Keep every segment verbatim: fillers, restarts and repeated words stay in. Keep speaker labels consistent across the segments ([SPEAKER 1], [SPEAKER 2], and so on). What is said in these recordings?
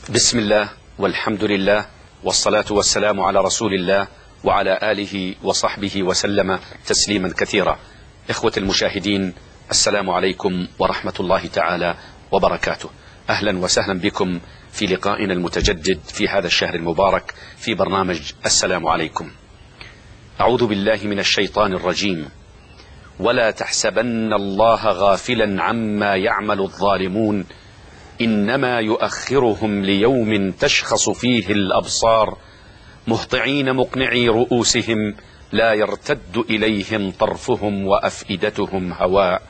[SPEAKER 1] بسم الله والحمد لله والصلاة والسلام على رسول الله وعلى آله وصحبه وسلم تسليما كثيرا. إخوة المشاهدين، السلام عليكم ورحمة الله تعالى وبركاته. أهلا وسهلا بكم في لقائنا المتجدد في هذا الشهر المبارك في برنامج السلام عليكم. أعوذ بالله من الشيطان الرجيم. ولا تحسبن الله غافلا عما يعمل الظالمون إنما يؤخرهم ليوم تشخص فيه الأبصار مهطعين مقنعي رؤوسهم لا يرتد إليهم طرفهم وأفئدتهم هواء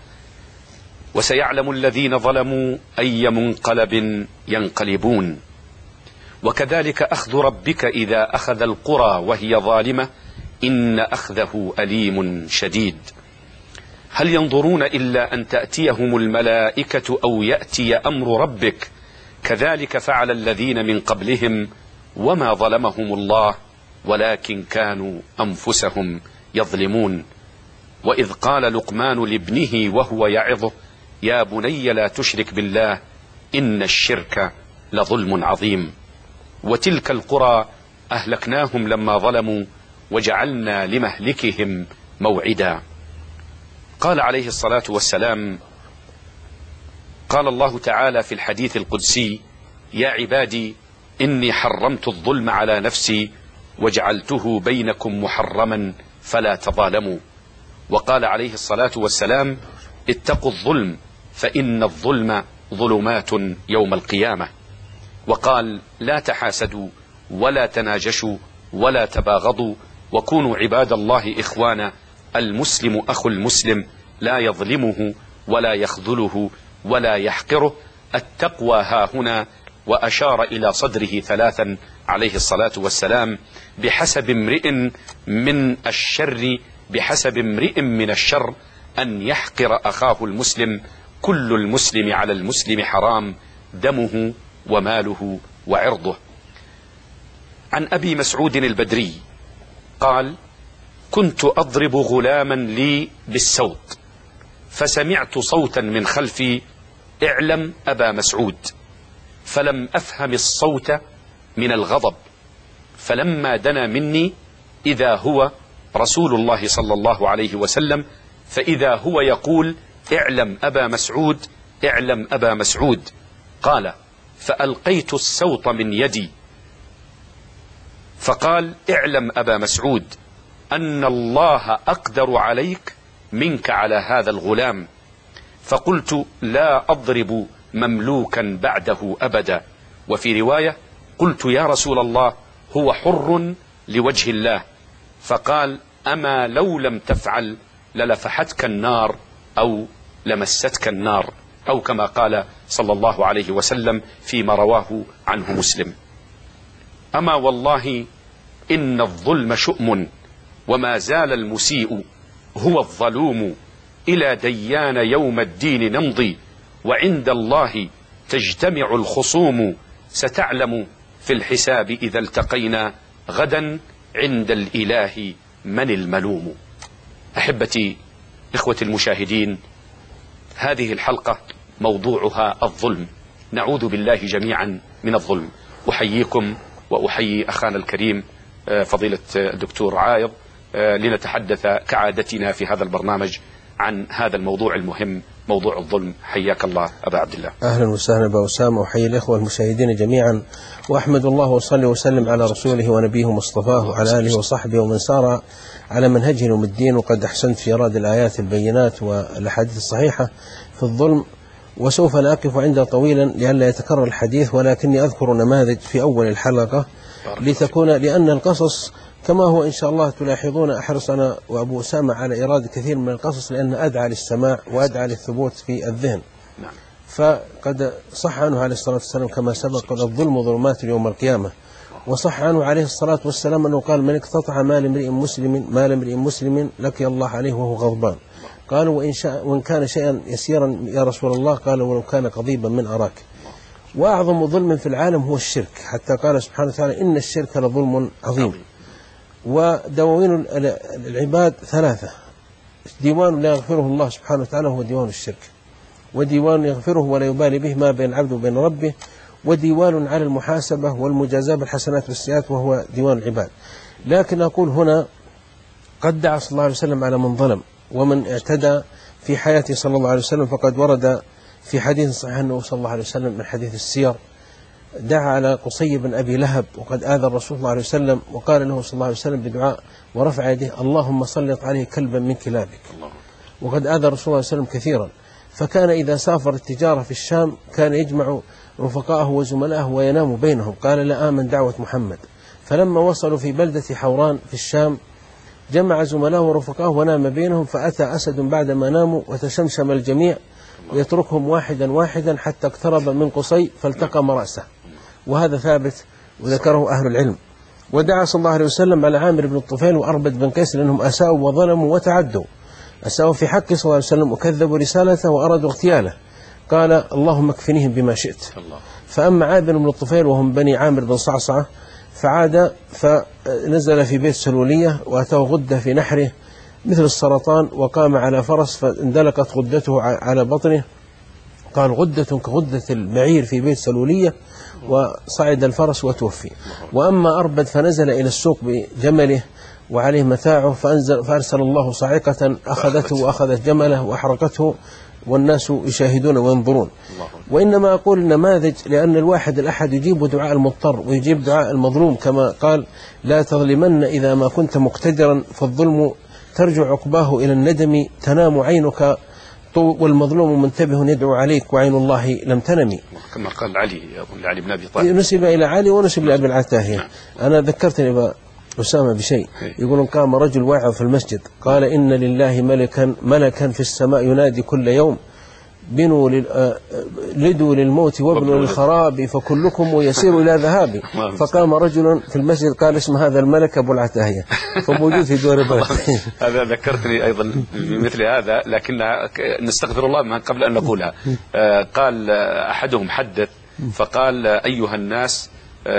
[SPEAKER 1] وسيعلم الذين ظلموا أي منقلب ينقلبون. وكذلك أخذ ربك إذا أخذ القرى وهي ظالمة إن أخذه أليم شديد. هل ينظرون إلا أن تأتيهم الملائكة أو يأتي أمر ربك كذلك فعل الذين من قبلهم وما ظلمهم الله ولكن كانوا أنفسهم يظلمون. وإذ قال لقمان لابنه وهو يعظه يا بني لا تشرك بالله إن الشرك لظلم عظيم. وتلك القرى أهلكناهم لما ظلموا وجعلنا لمهلكهم موعدا. قال عليه الصلاة والسلام: قال الله تعالى في الحديث القدسي: يا عبادي إني حرمت الظلم على نفسي وجعلته بينكم محرما فلا تظالموا. وقال عليه الصلاة والسلام: اتقوا الظلم فإن الظلم ظلمات يوم القيامة. وقال: لا تحاسدوا ولا تناجشوا ولا تباغضوا وكونوا عباد الله إخوانا، المسلم أخو المسلم لا يظلمه ولا يخذله ولا يحقره. التقوى ها هنا، وأشار إلى صدره ثلاثا عليه الصلاة والسلام: بحسب امرئ من الشر بحسب امرئ من الشر أن يحقر أخاه المسلم، كل المسلم على المسلم حرام دمه وماله وعرضه. عن أبي مسعود البدري قال: كنت أضرب غلاما لي بالسوط فسمعت صوتا من خلفي: اعلم أبا مسعود. فلم أفهم الصوت من الغضب، فلما دنا مني إذا هو رسول الله صلى الله عليه وسلم، فإذا هو يقول: اعلم أبا مسعود اعلم أبا مسعود. قال: فألقيت السوط من يدي فقال: اعلم أبا مسعود أن الله أقدر عليك منك على هذا الغلام. فقلت: لا أضرب مملوكا بعده أبدا. وفي رواية: قلت يا رسول الله هو حر لوجه الله. فقال: أما لو لم تفعل للفحتك النار أو لمستك النار، أو كما قال صلى الله عليه وسلم فيما رواه عنه مسلم. أما والله إن الظلم شؤم وما زال المسيء هو الظلوم، إلى ديان يوم الدين نمضي وعند الله تجتمع الخصوم، ستعلم في الحساب إذا التقينا غدا عند الإله من الملوم. أحبتي إخوة المشاهدين، هذه الحلقة موضوعها الظلم، نعوذ بالله جميعا من الظلم. أحييكم وأحيي أخانا الكريم فضيلة الدكتور عايض لنتحدث كعادتنا في هذا البرنامج عن هذا الموضوع المهم، موضوع الظلم. حياك الله أبا عبد الله.
[SPEAKER 2] أهلا وسهلا أبا أسامة، وحيي الإخوة المشاهدين جميعا، وأحمد الله وصلي وسلم على رسوله ونبيه مصطفاه وعلى آله وصحبه ومن سار على منهجه يوم الدين. وقد أحسنت في إيراد الآيات البينات والأحاديث الصحيحة في الظلم، وسوف لا أقف عنده طويلا لئلا يتكرر الحديث، ولكني أذكر نماذج في أول الحلقة لتكون، لأن القصص كما هو إن شاء الله تلاحظون أحرص أنا وأبو أسامة على إيراد كثير من القصص، لأن أدعى للسماع وأدعى للثبوت في الذهن.
[SPEAKER 1] نعم.
[SPEAKER 2] فقد صح عنه عليه الصلاة والسلام كما سبق: الظلم ظلمات يوم القيامة. وصح عنه عليه الصلاة والسلام أنه قال: من اقتطع مال امرئ مسلم مال امرئ مسلم لقي الله عليه وهو غضبان. قالوا: وإن, شاء وإن كان شيئا يسيرا يا رسول الله؟ قال: ولو كان قضيبا من أراك. وأعظم ظلم في العالم هو الشرك، حتى قال سبحانه وتعالى: إن الشرك لظلم عظيم. ودواوين العباد ثلاثة: ديوان لا يغفره الله سبحانه وتعالى هو ديوان الشرك، وديوان يغفره ولا يبالي به ما بين العبد وبين ربه، وديوان على المحاسبة والمجازاة بالحسنات والسيئات وهو ديوان العباد. لكن أقول هنا قد دعا صلى الله عليه وسلم على من ظلم ومن اعتدى في حياته صلى الله عليه وسلم، فقد ورد في حديث صحيح أنه صلى الله عليه وسلم من حديث السير دعا على قصي بن أبي لهب وقد آذى الرسول صلى الله عليه وسلم، وقال له صلى الله عليه وسلم بدعاء ورفع يديه: اللهم سلط عليه كلبا من كلابك. وقد آذى الرسول صلى الله عليه وسلم كثيرا، فكان إذا سافر التجارة في الشام كان يجمع رفقائه وزملائه وينام بينهم. قال: لا آمن دعوة محمد. فلما وصلوا في بلدة حوران في الشام جمع زملائه ورفقائه ونام بينهم، فأتى أسد بعدما ناموا وتشمشم الجميع يتركهم واحدا واحدا حتى اقترب من قصي فالتقم رأسه، وهذا ثابت وذكره أهل العلم. ودعا صلى الله عليه وسلم على عامر بن الطفيل وأربد بن قيس لأنهم أساءوا وظلموا وتعدوا، أساءوا في حق صلى الله عليه وسلم وكذبوا رسالته وأرادوا اغتياله، قال: اللهم اكفنيهم بما شئت. فأما عامر بن الطفيل وهم بني عامر بن صعصعة فعاد فنزل في بيت سلولية وأتاه غدة في نحره مثل السرطان، وقام على فرس فاندلقت غدته على بطنه، قال: غدة كغدة البعير في بيت سلولية، وصعد الفرس وتوفي. وأما أربد فنزل إلى السوق بجمله وعليه متاعه، فأنزل فأرسل الله صاعقة أخذته وأخذت جمله وأحرقته والناس يشاهدون وينظرون. وإنما أقول النماذج لأن الواحد الأحد يجيب دعاء المضطر ويجيب دعاء المظلوم، كما قال: لا تظلمن إذا ما كنت مقتدرا فالظلم ترجع عقباه إلى الندم، تنام عينك والمظلوم منتبه يدعو عليك وعين الله لم تنمي،
[SPEAKER 1] كما قال علي علي بن أبي طالب.
[SPEAKER 2] نسب إلى علي ونسب لأبي العتاهية. أنا ذكرتني أبا أسامة بشيء، يقولون قام رجل واعظ في المسجد قال: إن لله ملكا ملكا في السماء ينادي كل يوم: بنوا لدوا للموت وابنوا للخراب فكلكم يسير إلى ذهاب. فقام رجل في المسجد قال: اسم هذا الملك أبو العتاهية، فموجود في دور بلد.
[SPEAKER 1] هذا ذكرتني أيضا بمثل هذا، لكن نستغفر الله من قبل أن نقولها. قال أحدهم حدث فقال: أيها الناس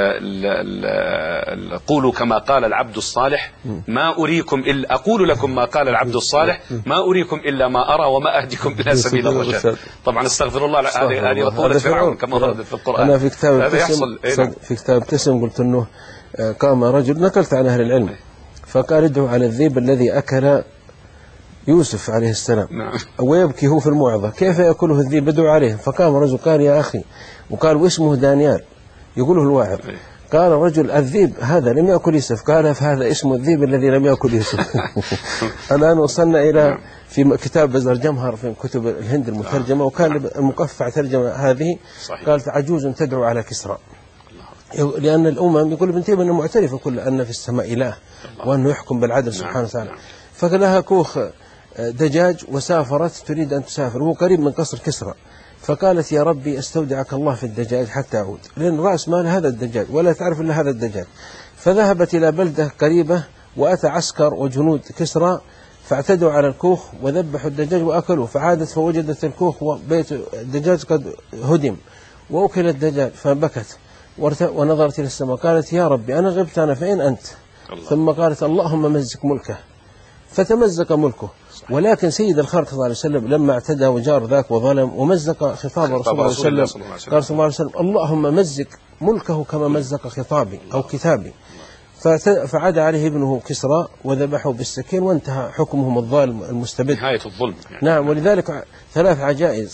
[SPEAKER 1] قولوا كما قال العبد الصالح ما أريكم إلا أقول لكم ما قال العبد الصالح ما أريكم إلا ما أرى وما أهديكم إلى سبيل الرشاد. طبعا استغفر الله، هذه مقولة فرعون كما وردت في القرآن.
[SPEAKER 2] أنا في كتاب في كتاب تسم قلت أنه قام رجل، نقلت عن أهل العلم، فقال: ادعوا على الذئب الذي أكل يوسف عليه السلام ويبكي هو في الموعظة، كيف يأكله الذئب؟ ادعوا عليه. فقام رجل قال: يا أخي، وقال: واسمه دانيال، يقوله الواعظ. قال رجل: الذئب هذا لم يأكل يوسف. قال: فهذا اسم الذئب الذي لم يأكل يوسف. الآن وصلنا إلى في كتاب بزر جمهر في كتب الهند المترجمة، وكان المقفع ترجمة هذه، قالت: عجوز تدعو على كسرى، لأن الأمم يقول ابن تيمية أنه معترف كل أن في السماء إله وأنه يحكم بالعدل سبحانه وتعالى. فلها كوخ دجاج وسافرت تريد أن تسافر، وهو قريب من قصر كسرى، فقالت: يا ربي استودعك الله في الدجاج حتى أعود، لأن رأس مال هذا الدجاج ولا تعرف إلا هذا الدجاج. فذهبت إلى بلدة قريبة وأتى عسكر وجنود كسرى فاعتدوا على الكوخ وذبحوا الدجاج وأكلوا، فعادت فوجدت الكوخ وبيت الدجاج قد هدم وأكل الدجاج، فبكت ونظرت إلى السماء قالت: يا ربي أنا غبت، أنا فين أنت؟ الله. ثم قالت: اللهم مزق ملكه، فتمزق ملكه. ولكن سيد الخلق صلى الله عليه وسلم لما اعتدى وجار ذاك وظلم ومزق خطاب رسول الله صلى الله عليه وسلم قال صلى الله عليه وسلم: اللهم مزق ملكه كما مزق خطابي أو كتابي. فعاد عليه ابنه كسرى وذبحه بالسكين وانتهى حكمهم الظالم المستبد،
[SPEAKER 1] نهاية الظلم يعني.
[SPEAKER 2] نعم. ولذلك ثلاث عجائز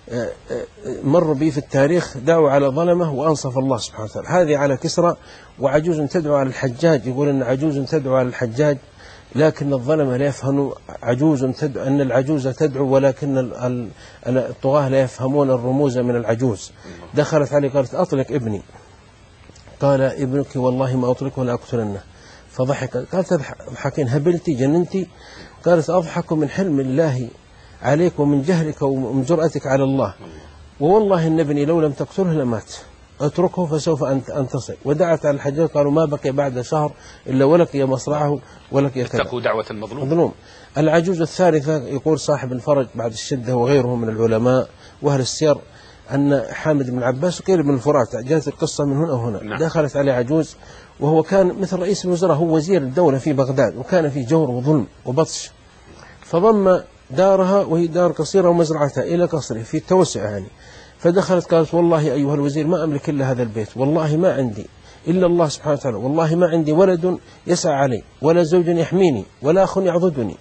[SPEAKER 2] مر بي في التاريخ دعوا على ظلمه وأنصف الله سبحانه وتعالى. هذه على كسرى، وعجوز تدعو على الحجاج، يقول أن عجوز تدعو على الحجاج لكن الظلمة لا يفهمون عجوز تدعو، أن العجوز تدعو ولكن الطغاة لا يفهمون الرموز من العجوز. دخلت عليه قالت: أطلق ابني. قال: ابنك والله ما أطلقه ولا أقتلنه. فضحك. قالت: تضحكين؟ هبلتي؟ جننتي؟ قالت: أضحك من حلم الله عليك ومن جهلك ومن جرأتك على الله، ووالله إن ابني لو لم تقتله لمات، اتركه فسوف أن تصل. ودعت على الحجاج، قالوا: ما بقي بعد شهر إلا ولقي مصرعه ولقي كذا.
[SPEAKER 1] اتقوا دعوة المظلوم.
[SPEAKER 2] مظلوم. العجوز الثالثة يقول صاحب الفرج بعد الشدة وغيره من العلماء وأهل السير أن حامد بن عباس وقيل بن الفرات، جاءت القصة من هنا وهنا. نعم. دخلت عليه عجوز وهو كان مثل رئيس الوزراء، هو وزير الدولة في بغداد، وكان في جور وظلم وبطش، فضم دارها وهي دار قصيرة ومزرعتها إلى قصره في التوسع يعني. فدخلت قالت والله أيها الوزير ما أملك إلا هذا البيت، والله ما عندي إلا الله سبحانه وتعالى، والله ما عندي ولد يسعى علي ولا زوج يحميني ولا أخ يعضدني.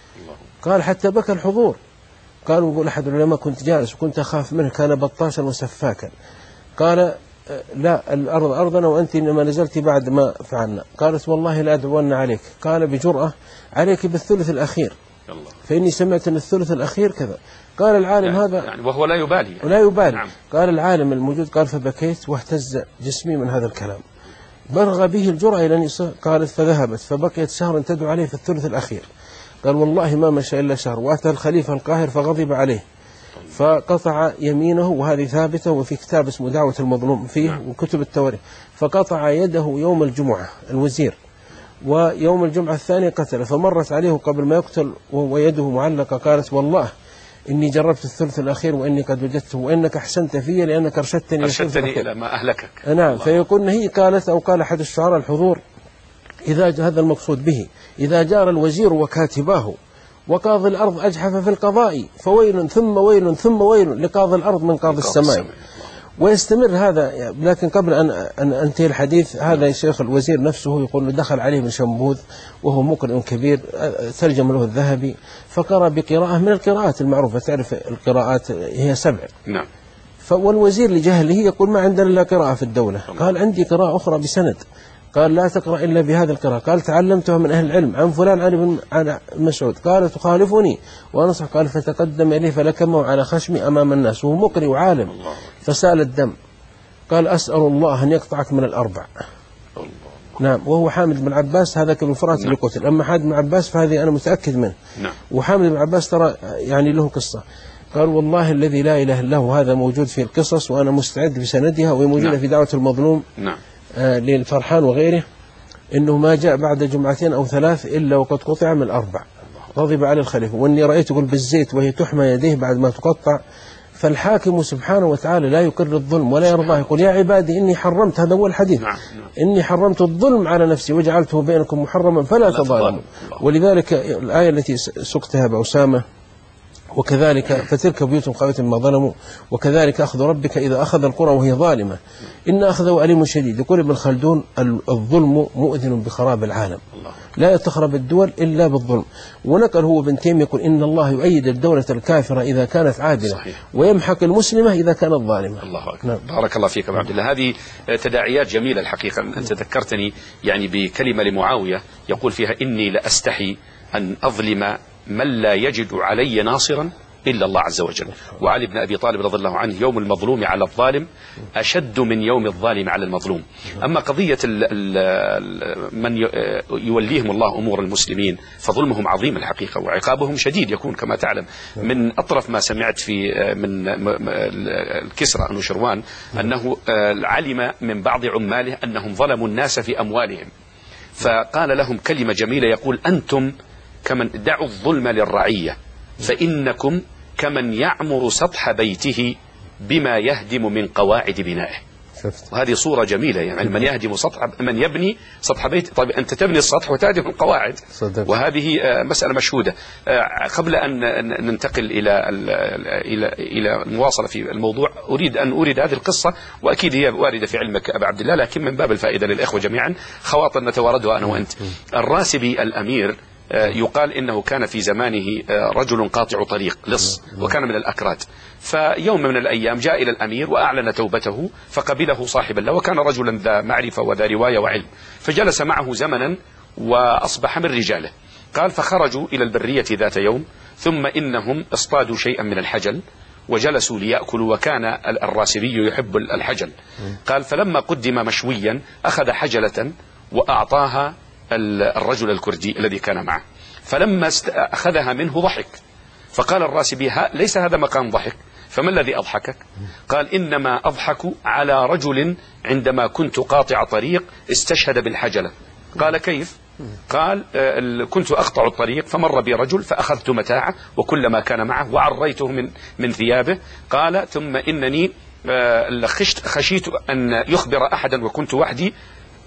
[SPEAKER 2] قال حتى بكى الحضور. قالوا يقول أحد العلماء كنت جالس وكنت أخاف منه، كان بطاشا وسفاكا. قال لا، الأرض أرضنا وأنت إنما نزلت بعد ما فعلنا. قالت والله لا أدعون عليك. قال بجرأة عليك بالثلث الأخير، فإني سمعت أن الثلث الأخير كذا. قال العالم
[SPEAKER 1] يعني
[SPEAKER 2] هذا
[SPEAKER 1] يعني وهو لا يبالي يعني.
[SPEAKER 2] ولا يبالي.
[SPEAKER 1] نعم.
[SPEAKER 2] قال العالم الموجود قال فبكيت واهتز جسمي من هذا الكلام، بلغ به الجرأة إلى نساء. قالت فذهبت فبقيت شهرا تدعو عليه في الثلث الأخير. قال والله ما مشى إلا شهر، وأتى الخليفة القاهر فغضب عليه فقطع يمينه، وهذه ثابتة وفي كتاب اسمه دعوة المظلوم فيه وكتب التواريخ. فقطع يده يوم الجمعة الوزير، ويوم الجمعة الثانية قتله. فمرت عليه قبل ما يقتل ويده معلقة. قالت والله إني جربت الثلث الأخير وإني قد وجدته، وإنك أحسنت في لأنك أرشدتني
[SPEAKER 1] أرشدتني إلى ما أهلكك.
[SPEAKER 2] نعم. فيقول هي قالت أو قال أحد الشعراء الحضور إذا هذا المقصود به إذا جار الوزير وكاتباه وقاضي الأرض أجحف في القضاء، فويل ثم ويل ثم ويل لقاضي الأرض من قاضي السماء. ويستمر هذا. لكن قبل أن أن أنتهي الحديث، هذا يا شيخ الوزير نفسه يقول دخل عليه من شنبوذ وهو مقرئ كبير، ترجم له الذهبي، فقرأ بقراءة من القراءات المعروفة، تعرف القراءات هي سبع.
[SPEAKER 1] نعم.
[SPEAKER 2] والوزير لجهله يقول ما عندنا إلا قراءة في الدولة. قال عندي قراءة أخرى بسند. قال لا تقرأ إلا بهذا القراءة. قال تعلمتها من أهل العلم عن فلان عن ابن مسعود. قال تخالفني ونصح. قال فتقدم إليه فلكمه على خشمي أمام الناس وهو مقرئ وعالم، فسال الدم. قال أسأل الله أن يقطعك من الأربع. الله. نعم. وهو حامد بن عباس هذا كابن فرات اللي قتل. أما حامد بن عباس فهذه أنا متأكد منه.
[SPEAKER 1] نعم.
[SPEAKER 2] وحامد بن عباس ترى يعني له قصة. قال والله الذي لا إله إلا هو هذا موجود في القصص وأنا مستعد بسندها، وهي موجودة في دعوة المظلوم.
[SPEAKER 1] نعم.
[SPEAKER 2] آه للفرحان وغيره، إنه ما جاء بعد جمعتين أو ثلاث إلا وقد قطع من الأربع. غضب على الخليفة. وإني رأيت يقول بالزيت وهي تحمى يديه بعد ما تقطع. فالحاكم سبحانه وتعالى لا يقر الظلم ولا يرضاه. يقول يا عبادي إني حرمت، هذا هو الحديث،
[SPEAKER 1] نعم.
[SPEAKER 2] إني حرمت الظلم على نفسي وجعلته بينكم محرما فلا تظالموا. ولذلك الآية التي سقتها بأسامة وكذلك فتلك بيوت خاوية بما ظلموا وكذلك أخذ ربك إذا أخذ القرى وهي ظالمة إن أخذه أليم شديد. يقول ابن خلدون الظلم مؤذن بخراب العالم، لا تخرب الدول إلا بالظلم. ونقل هو ابن تيمية يقول إن الله يؤيد الدولة الكافرة إذا كانت عادلة، صحيح، ويمحق المسلمة إذا كانت ظالمة.
[SPEAKER 1] الله أكبر. نعم. بارك الله فيك عبد الله. هذه تداعيات جميلة الحقيقة. أنت ذكرتني يعني بكلمة لمعاوية يقول فيها إني لأستحي أن أظلم من لا يجد علي ناصرا إلا الله عز وجل. وعلي بن أبي طالب رضي الله عنه يوم المظلوم على الظالم أشد من يوم الظالم على المظلوم. أما قضية ال ال من يوليهم الله أمور المسلمين فظلمهم عظيم الحقيقة وعقابهم شديد يكون كما تعلم. من أطرف ما سمعت في من الكسرى أنوشروان أنه علم من بعض عماله أنهم ظلموا الناس في أموالهم، فقال لهم كلمة جميلة يقول أنتم كمن دعوا الظلم للرعية فإنكم كمن يعمر سطح بيته بما يهدم من قواعد بنائه. وهذه صورة جميلة، يعني من يهدم سطح، من يبني سطح بيت. طيب أنت تبني السطح وتهدم القواعد، وهذه مسألة مشهودة. قبل أن ننتقل إلى إلى إلى المواصلة في الموضوع أريد أن أريد هذه القصة، وأكيد هي واردة في علمك أبا عبد الله، لكن من باب الفائدة للإخوة جميعا خواطر نتواردها أنا وأنت. الراسبي الأمير يقال إنه كان في زمانه رجل قاطع طريق لص وكان من الأكراد. فيوم من الأيام جاء إلى الأمير وأعلن توبته فقبله صاحب الله، وكان رجلا ذا معرفة وذا رواية وعلم، فجلس معه زمنا وأصبح من رجاله. قال فخرجوا إلى البرية ذات يوم ثم إنهم اصطادوا شيئا من الحجل وجلسوا ليأكلوا، وكان الراسبي يحب الحجل. قال فلما قدم مشويا أخذ حجلة وأعطاها الرجل الكردي الذي كان معه، فلما أخذها منه ضحك، فقال الراسبي ليس هذا مقام ضحك، فما الذي أضحكك؟ قال إنما أضحك على رجل عندما كنت قاطع طريق استشهد بالحجلة. قال كيف؟ قال كنت أقطع الطريق فمر بي رجل فأخذت متاعه وكل ما كان معه وعريته من من ثيابه. قال ثم إنني خشيت أن يخبر أحدا وكنت وحدي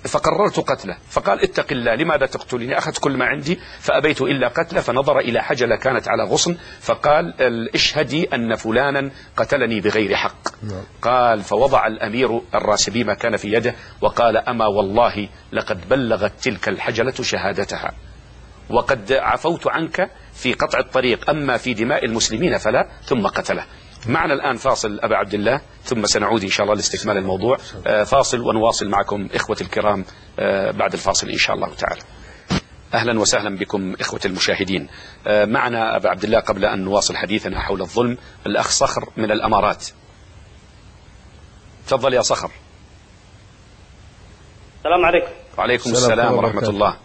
[SPEAKER 1] فقررت قتله. فقال اتق الله، لماذا تقتلني؟ أخذت كل ما عندي فأبيت إلا قتله. فنظر إلى حجلة كانت على غصن فقال اشهدي أن فلانا قتلني بغير حق. قال فوضع الأمير الراسبي ما كان في يده وقال أما والله لقد بلغت تلك الحجلة شهادتها وقد عفوت عنك في قطع الطريق، أما في دماء المسلمين فلا. ثم قتله. معنا الآن فاصل أبا عبد الله ثم سنعود إن شاء الله لاستكمال الموضوع. فاصل ونواصل معكم إخوة الكرام بعد الفاصل إن شاء الله تعالى. أهلا وسهلا بكم إخوة المشاهدين. معنا أبا عبد الله قبل أن نواصل حديثنا حول الظلم الأخ صخر من الأمارات. تفضل يا صخر.
[SPEAKER 3] السلام عليكم.
[SPEAKER 1] وعليكم السلام ورحمة الله.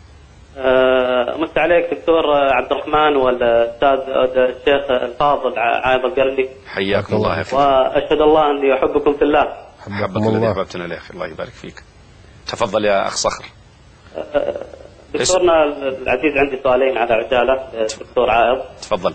[SPEAKER 3] مسي عليك دكتور عبد الرحمن والأستاذ الشيخ الفاضل عايض القرني.
[SPEAKER 1] حياكم الله يا فندم.
[SPEAKER 3] وأشهد الله أني أحبكم في الله.
[SPEAKER 1] حبك الذي أحببتنا له. الله يبارك فيك. تفضل يا أخ صخر.
[SPEAKER 3] دكتورنا العزيز عندي سؤالين على عجالة دكتور عائض.
[SPEAKER 1] تفضل.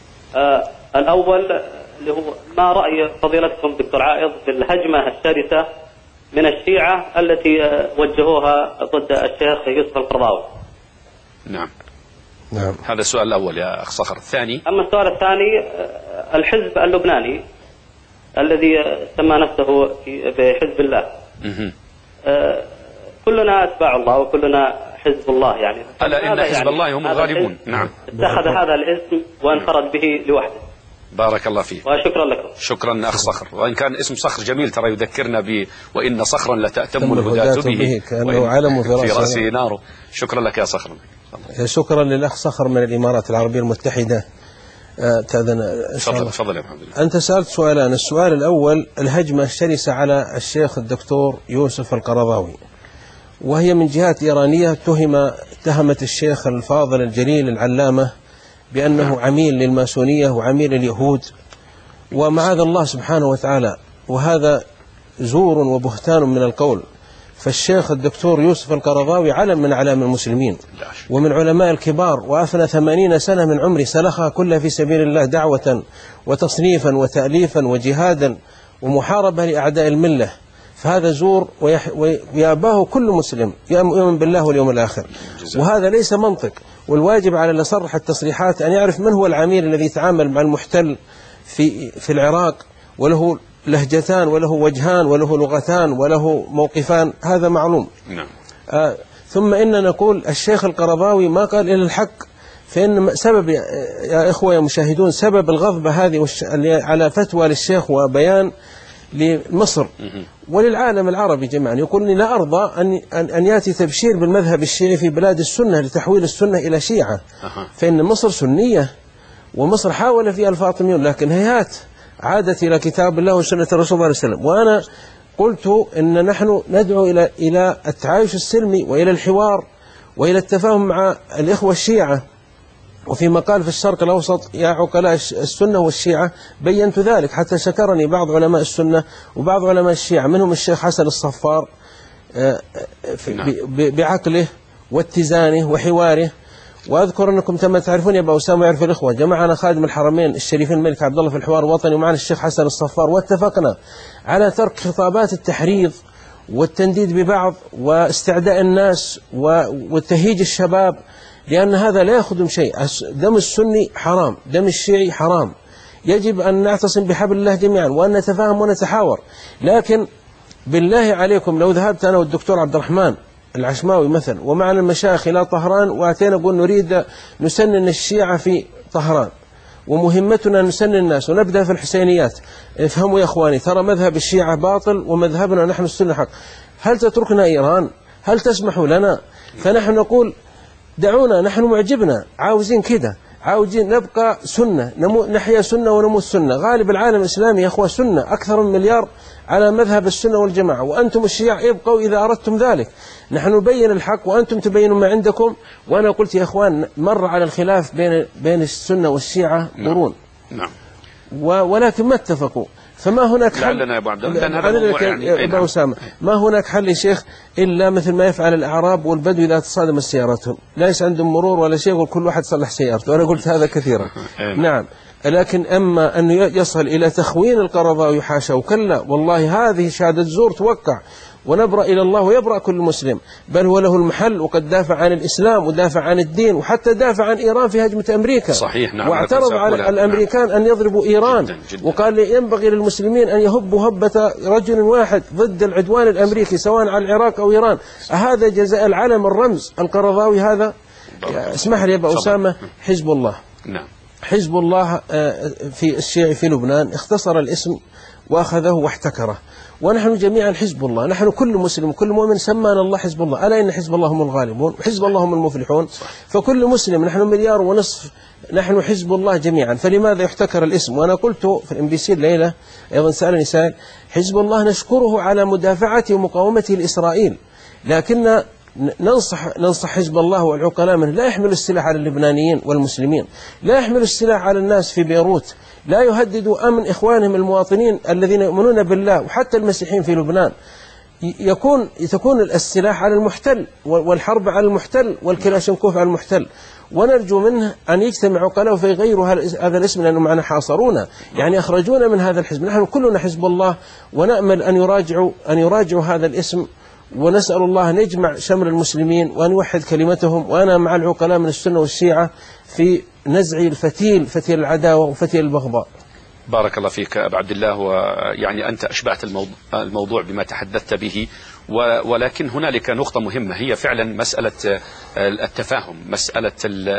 [SPEAKER 3] الأول اللي هو ما رأي فضيلتكم دكتور عائض بالهجمة الشرسة من الشيعة التي وجهوها ضد الشيخ يوسف القرضاوي؟
[SPEAKER 1] نعم.
[SPEAKER 2] نعم.
[SPEAKER 1] هذا السؤال الأول يا أخ صخر. الثاني.
[SPEAKER 3] أما السؤال الثاني، الحزب اللبناني الذي سمى نفسه بحزب الله. أه كلنا أتباع الله وكلنا حزب الله يعني.
[SPEAKER 1] ألا إن حزب يعني الله هم الغالبون. نعم.
[SPEAKER 3] اتخذ هذا الاسم وانفرد به لوحده.
[SPEAKER 1] بارك الله فيك.
[SPEAKER 3] وشكرا لكم.
[SPEAKER 1] شكرا أخ صخر. وإن كان اسم صخر جميل ترى يذكرنا ب وإن صخرا لتأتم الهداة به
[SPEAKER 2] كأنه علم في
[SPEAKER 1] رأسه ناره. شكرا لك يا صخر.
[SPEAKER 2] شكرا للأخ صخر من الإمارات العربية المتحدة. تأذن إن شاء الله.
[SPEAKER 1] تفضل يا محمد.
[SPEAKER 2] أنت سألت سؤالان. السؤال الأول الهجمة الشرسة على الشيخ الدكتور يوسف القرضاوي، وهي من جهات إيرانية. اتهم اتهمت الشيخ الفاضل الجليل العلامة بأنه عميل للماسونية وعميل اليهود، ومعاذ الله سبحانه وتعالى، وهذا زور وبهتان من القول. فالشيخ الدكتور يوسف القرضاوي علم من أعلام المسلمين ومن علماء الكبار، وأفنى ثمانين سنة من عمري سلخها كلها في سبيل الله دعوة وتصنيفا وتأليفا وجهادا ومحاربة لأعداء الملة. فهذا زور ويأباه كل مسلم يؤمن بالله واليوم الآخر، وهذا ليس منطق. والواجب على اللي صرح التصريحات أن يعرف من هو العميل الذي يتعامل مع المحتل في في العراق وله لهجتان وله وجهان وله لغتان وله موقفان، هذا معلوم.
[SPEAKER 1] نعم.
[SPEAKER 2] آه ثم إن نقول الشيخ القرضاوي ما قال إلا الحق، فإن سبب يا إخوة يا مشاهدون سبب الغضبة هذه على فتوى للشيخ وبيان لمصر وللعالم العربي جميعا، يقول إني لا أرضى أن أن يأتي تبشير بالمذهب الشيعي في بلاد السنة لتحويل السنة إلى شيعة. فإن مصر سنية ومصر حاول فيها الفاطميون، لكن هيهات عادت إلى كتاب الله وسنة الرسول صلى الله عليه وسلم. وأنا قلت إن نحن ندعو إلى إلى التعايش السلمي وإلى الحوار وإلى التفاهم مع الإخوة الشيعة. وفي مقال في الشرق الأوسط يا عقلاء السنة والشيعة بينت ذلك، حتى شكرني بعض علماء السنة وبعض علماء الشيعة منهم الشيخ حسن الصفار بعقله واتزانه وحواره. وأذكر أنكم كما تعرفون يا أبا أسامة ويعرف الإخوة، جمعنا خادم الحرمين الشريفين الملك عبد الله في الحوار الوطني ومعنا الشيخ حسن الصفار، واتفقنا على ترك خطابات التحريض والتنديد ببعض واستعداء الناس وتهيج الشباب، لأن هذا لا يخدم شيء. دم السني حرام، دم الشيعي حرام. يجب أن نعتصم بحبل الله جميعا وأن نتفاهم ونتحاور. لكن بالله عليكم لو ذهبت أنا والدكتور عبد الرحمن العشماوي مثلا ومعنا المشايخ إلى طهران وأتينا نقول نريد نسنن الشيعة في طهران ومهمتنا نسنن الناس ونبدأ في الحسينيات، افهموا يا أخواني ترى مذهب الشيعة باطل ومذهبنا نحن السنة حق. هل تتركنا إيران؟ هل تسمحوا لنا؟ فنحن نقول دعونا، نحن معجبنا، عاوزين كده، عاوزين نبقى سنة، نمو نحيا سنة ونموت سنة. غالب العالم الإسلامي يا أخوة سنة، أكثر من مليار على مذهب السنة والجماعة، وأنتم الشيعة ابقوا إذا أردتم ذلك. نحن نبين الحق وأنتم تبينوا ما عندكم. وأنا قلت يا أخوان مر على الخلاف بين بين السنة والشيعة قرون.
[SPEAKER 1] نعم.
[SPEAKER 2] ولكن ما اتفقوا. فما هناك حل
[SPEAKER 1] لعلنا يا أبو عبد الله
[SPEAKER 2] يعني يا أبو أسامة ما هناك حل يا شيخ إلا مثل ما يفعل الأعراب والبدو إذا تصادمت سيارتهم، ليس عندهم مرور ولا شيء وكل واحد صلح سيارته. أنا قلت هذا كثيرا. نعم. لكن أما أنه يصل إلى تخوين القرضاوي حاشا وكلا، والله هذه شهادة زور توقع، ونبرأ إلى الله ويبرأ كل مسلم، بل هو له المحل، وقد دافع عن الإسلام ودافع عن الدين، وحتى دافع عن إيران في هجمة أمريكا.
[SPEAKER 1] صحيح. نعم.
[SPEAKER 2] واعترض على الأمريكان نعم. أن يضربوا إيران جداً جداً. وقال ينبغي للمسلمين أن يهبوا هبة رجل واحد ضد العدوان الأمريكي سواء على العراق أو إيران. هذا جزاء العلم الرمز القرضاوي هذا. اسمح لي يا أبا أسامة، حزب الله.
[SPEAKER 1] نعم.
[SPEAKER 2] حزب الله في الشيعي في لبنان اختصر الاسم وأخذه واحتكره، ونحن جميعا حزب الله، نحن كل مسلم كل مؤمن سمانا الله حزب الله، ألا إن حزب الله هم الغالبون وحزب الله هم المفلحون. فكل مسلم، نحن مليار ونصف، نحن حزب الله جميعا، فلماذا يحتكر الاسم؟ وأنا قلت في الام بي سي الليلة أيضا سألني سائل، حزب الله نشكره على مدافعته ومقاومته لإسرائيل، لكن ننصح ننصح حزب الله والعقلاء منه لا يحملوا السلاح على اللبنانيين والمسلمين، لا يحملوا السلاح على الناس في بيروت، لا يهددوا أمن إخوانهم المواطنين الذين يؤمنون بالله وحتى المسيحيين في لبنان. يكون تكون السلاح على المحتل والحرب على المحتل والكلاشنكوف على المحتل، ونرجو منه أن يجتمع عقلاء فيغيروا هذا الاسم، لأنه معنا حاصرونا، يعني أخرجونا من هذا الحزب. نحن كلنا حزب الله، ونأمل أن يراجعوا أن يراجعوا هذا الاسم، ونسأل الله أن يجمع شمل المسلمين وأن يوحد كلمتهم. وأنا مع العقلاء من السنة والشيعة في نزع الفتيل، فتيل العداوة وفتيل البغضاء.
[SPEAKER 1] بارك الله فيك أبا عبد الله، ويعني أنت أشبعت الموضوع بما تحدثت به، ولكن هنالك نقطة مهمة هي فعلا مسألة التفاهم، مسألة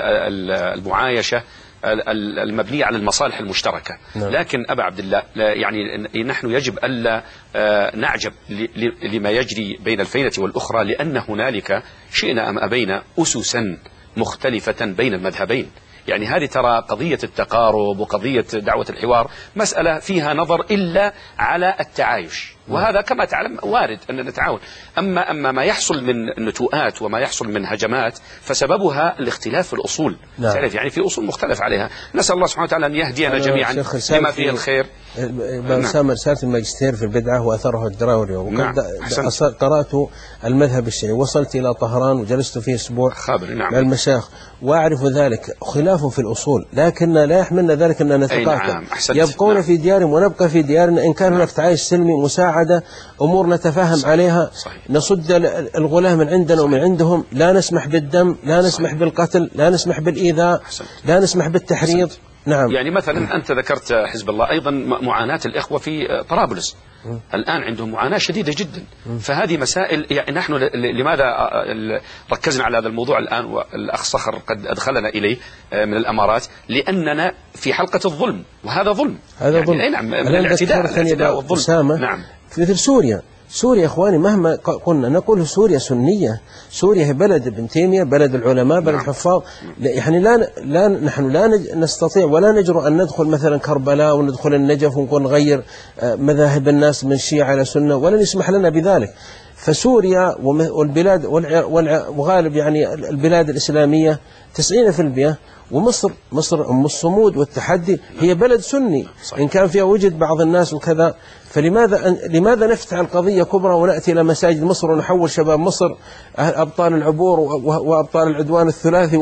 [SPEAKER 1] المعايشة المبنية على المصالح المشتركة. نعم. لكن أبا عبد الله يعني نحن يجب ألا نعجب لما يجري بين الفينة والأخرى، لأن هنالك شئنا أم أبينا أسسا مختلفة بين المذهبين. يعني هذه ترى قضية التقارب وقضية دعوة الحوار مسألة فيها نظر إلا على التعايش، وهذا كما تعلم وارد أن نتعاون. أما أما ما يحصل من نتوءات وما يحصل من هجمات فسببها الاختلاف في الأصول. نعم. تعرف يعني في أصول مختلف عليها. نسأل الله سبحانه وتعالى أن يهدينا جميعا لما فيه الخير.
[SPEAKER 2] بأسامة رسالة الماجستير في البدعة وأثرها الدراوري، وقد نعم. قرأت المذهب الشيعي، وصلت إلى طهران وجلست فيه أسبوع نعم. مع المشايخ، وأعرف ذلك خلاف في الأصول، لكن لا يحملنا ذلك أن نتقاتل. نعم. يبقون نعم. في ديارهم ونبقى في ديارنا، إن كان هناك نعم. تعايش سلمي مساعدة أمور نتفاهم صحيح. عليها صحيح. نصد الغلاة من عندنا صحيح. ومن عندهم، لا نسمح بالدم، لا نسمح صحيح. بالقتل، لا نسمح بالإيذاء، لا نسمح بالتحريض. نعم.
[SPEAKER 1] يعني مثلا أنت ذكرت حزب الله، أيضا معاناة الإخوة في طرابلس الآن عندهم معاناة شديدة جدا. فهذه مسائل يعني نحن لماذا ركزنا على هذا الموضوع الآن والأخ صخر قد أدخلنا إليه من الأمارات؟ لأننا في حلقة الظلم، وهذا ظلم،
[SPEAKER 2] هذا يعني ظلم.
[SPEAKER 1] نعم. الاعتداء الاعتداء والظلم. نعم.
[SPEAKER 2] مثل سوريا، سوريا إخواني مهما قلنا نقول سوريا سنية، سوريا هي بلد ابن تيمية، بلد العلماء، بلد الحفاظ. يعني لا لا نحن لا نستطيع ولا نجرؤ أن ندخل مثلا كربلاء وندخل النجف ونقول نغير مذاهب الناس من شيعة إلى سنة، ولا يسمح لنا بذلك. فسوريا والبلاد وغالب يعني البلاد الإسلامية تسعين بالمئة، ومصر مصر أم الصمود والتحدي هي بلد سني إن كان فيها وجد بعض الناس وكذا. فلماذا لماذا نفتح القضية كبرى ونأتي إلى مساجد مصر ونحول شباب مصر أبطال العبور وأبطال العدوان الثلاثي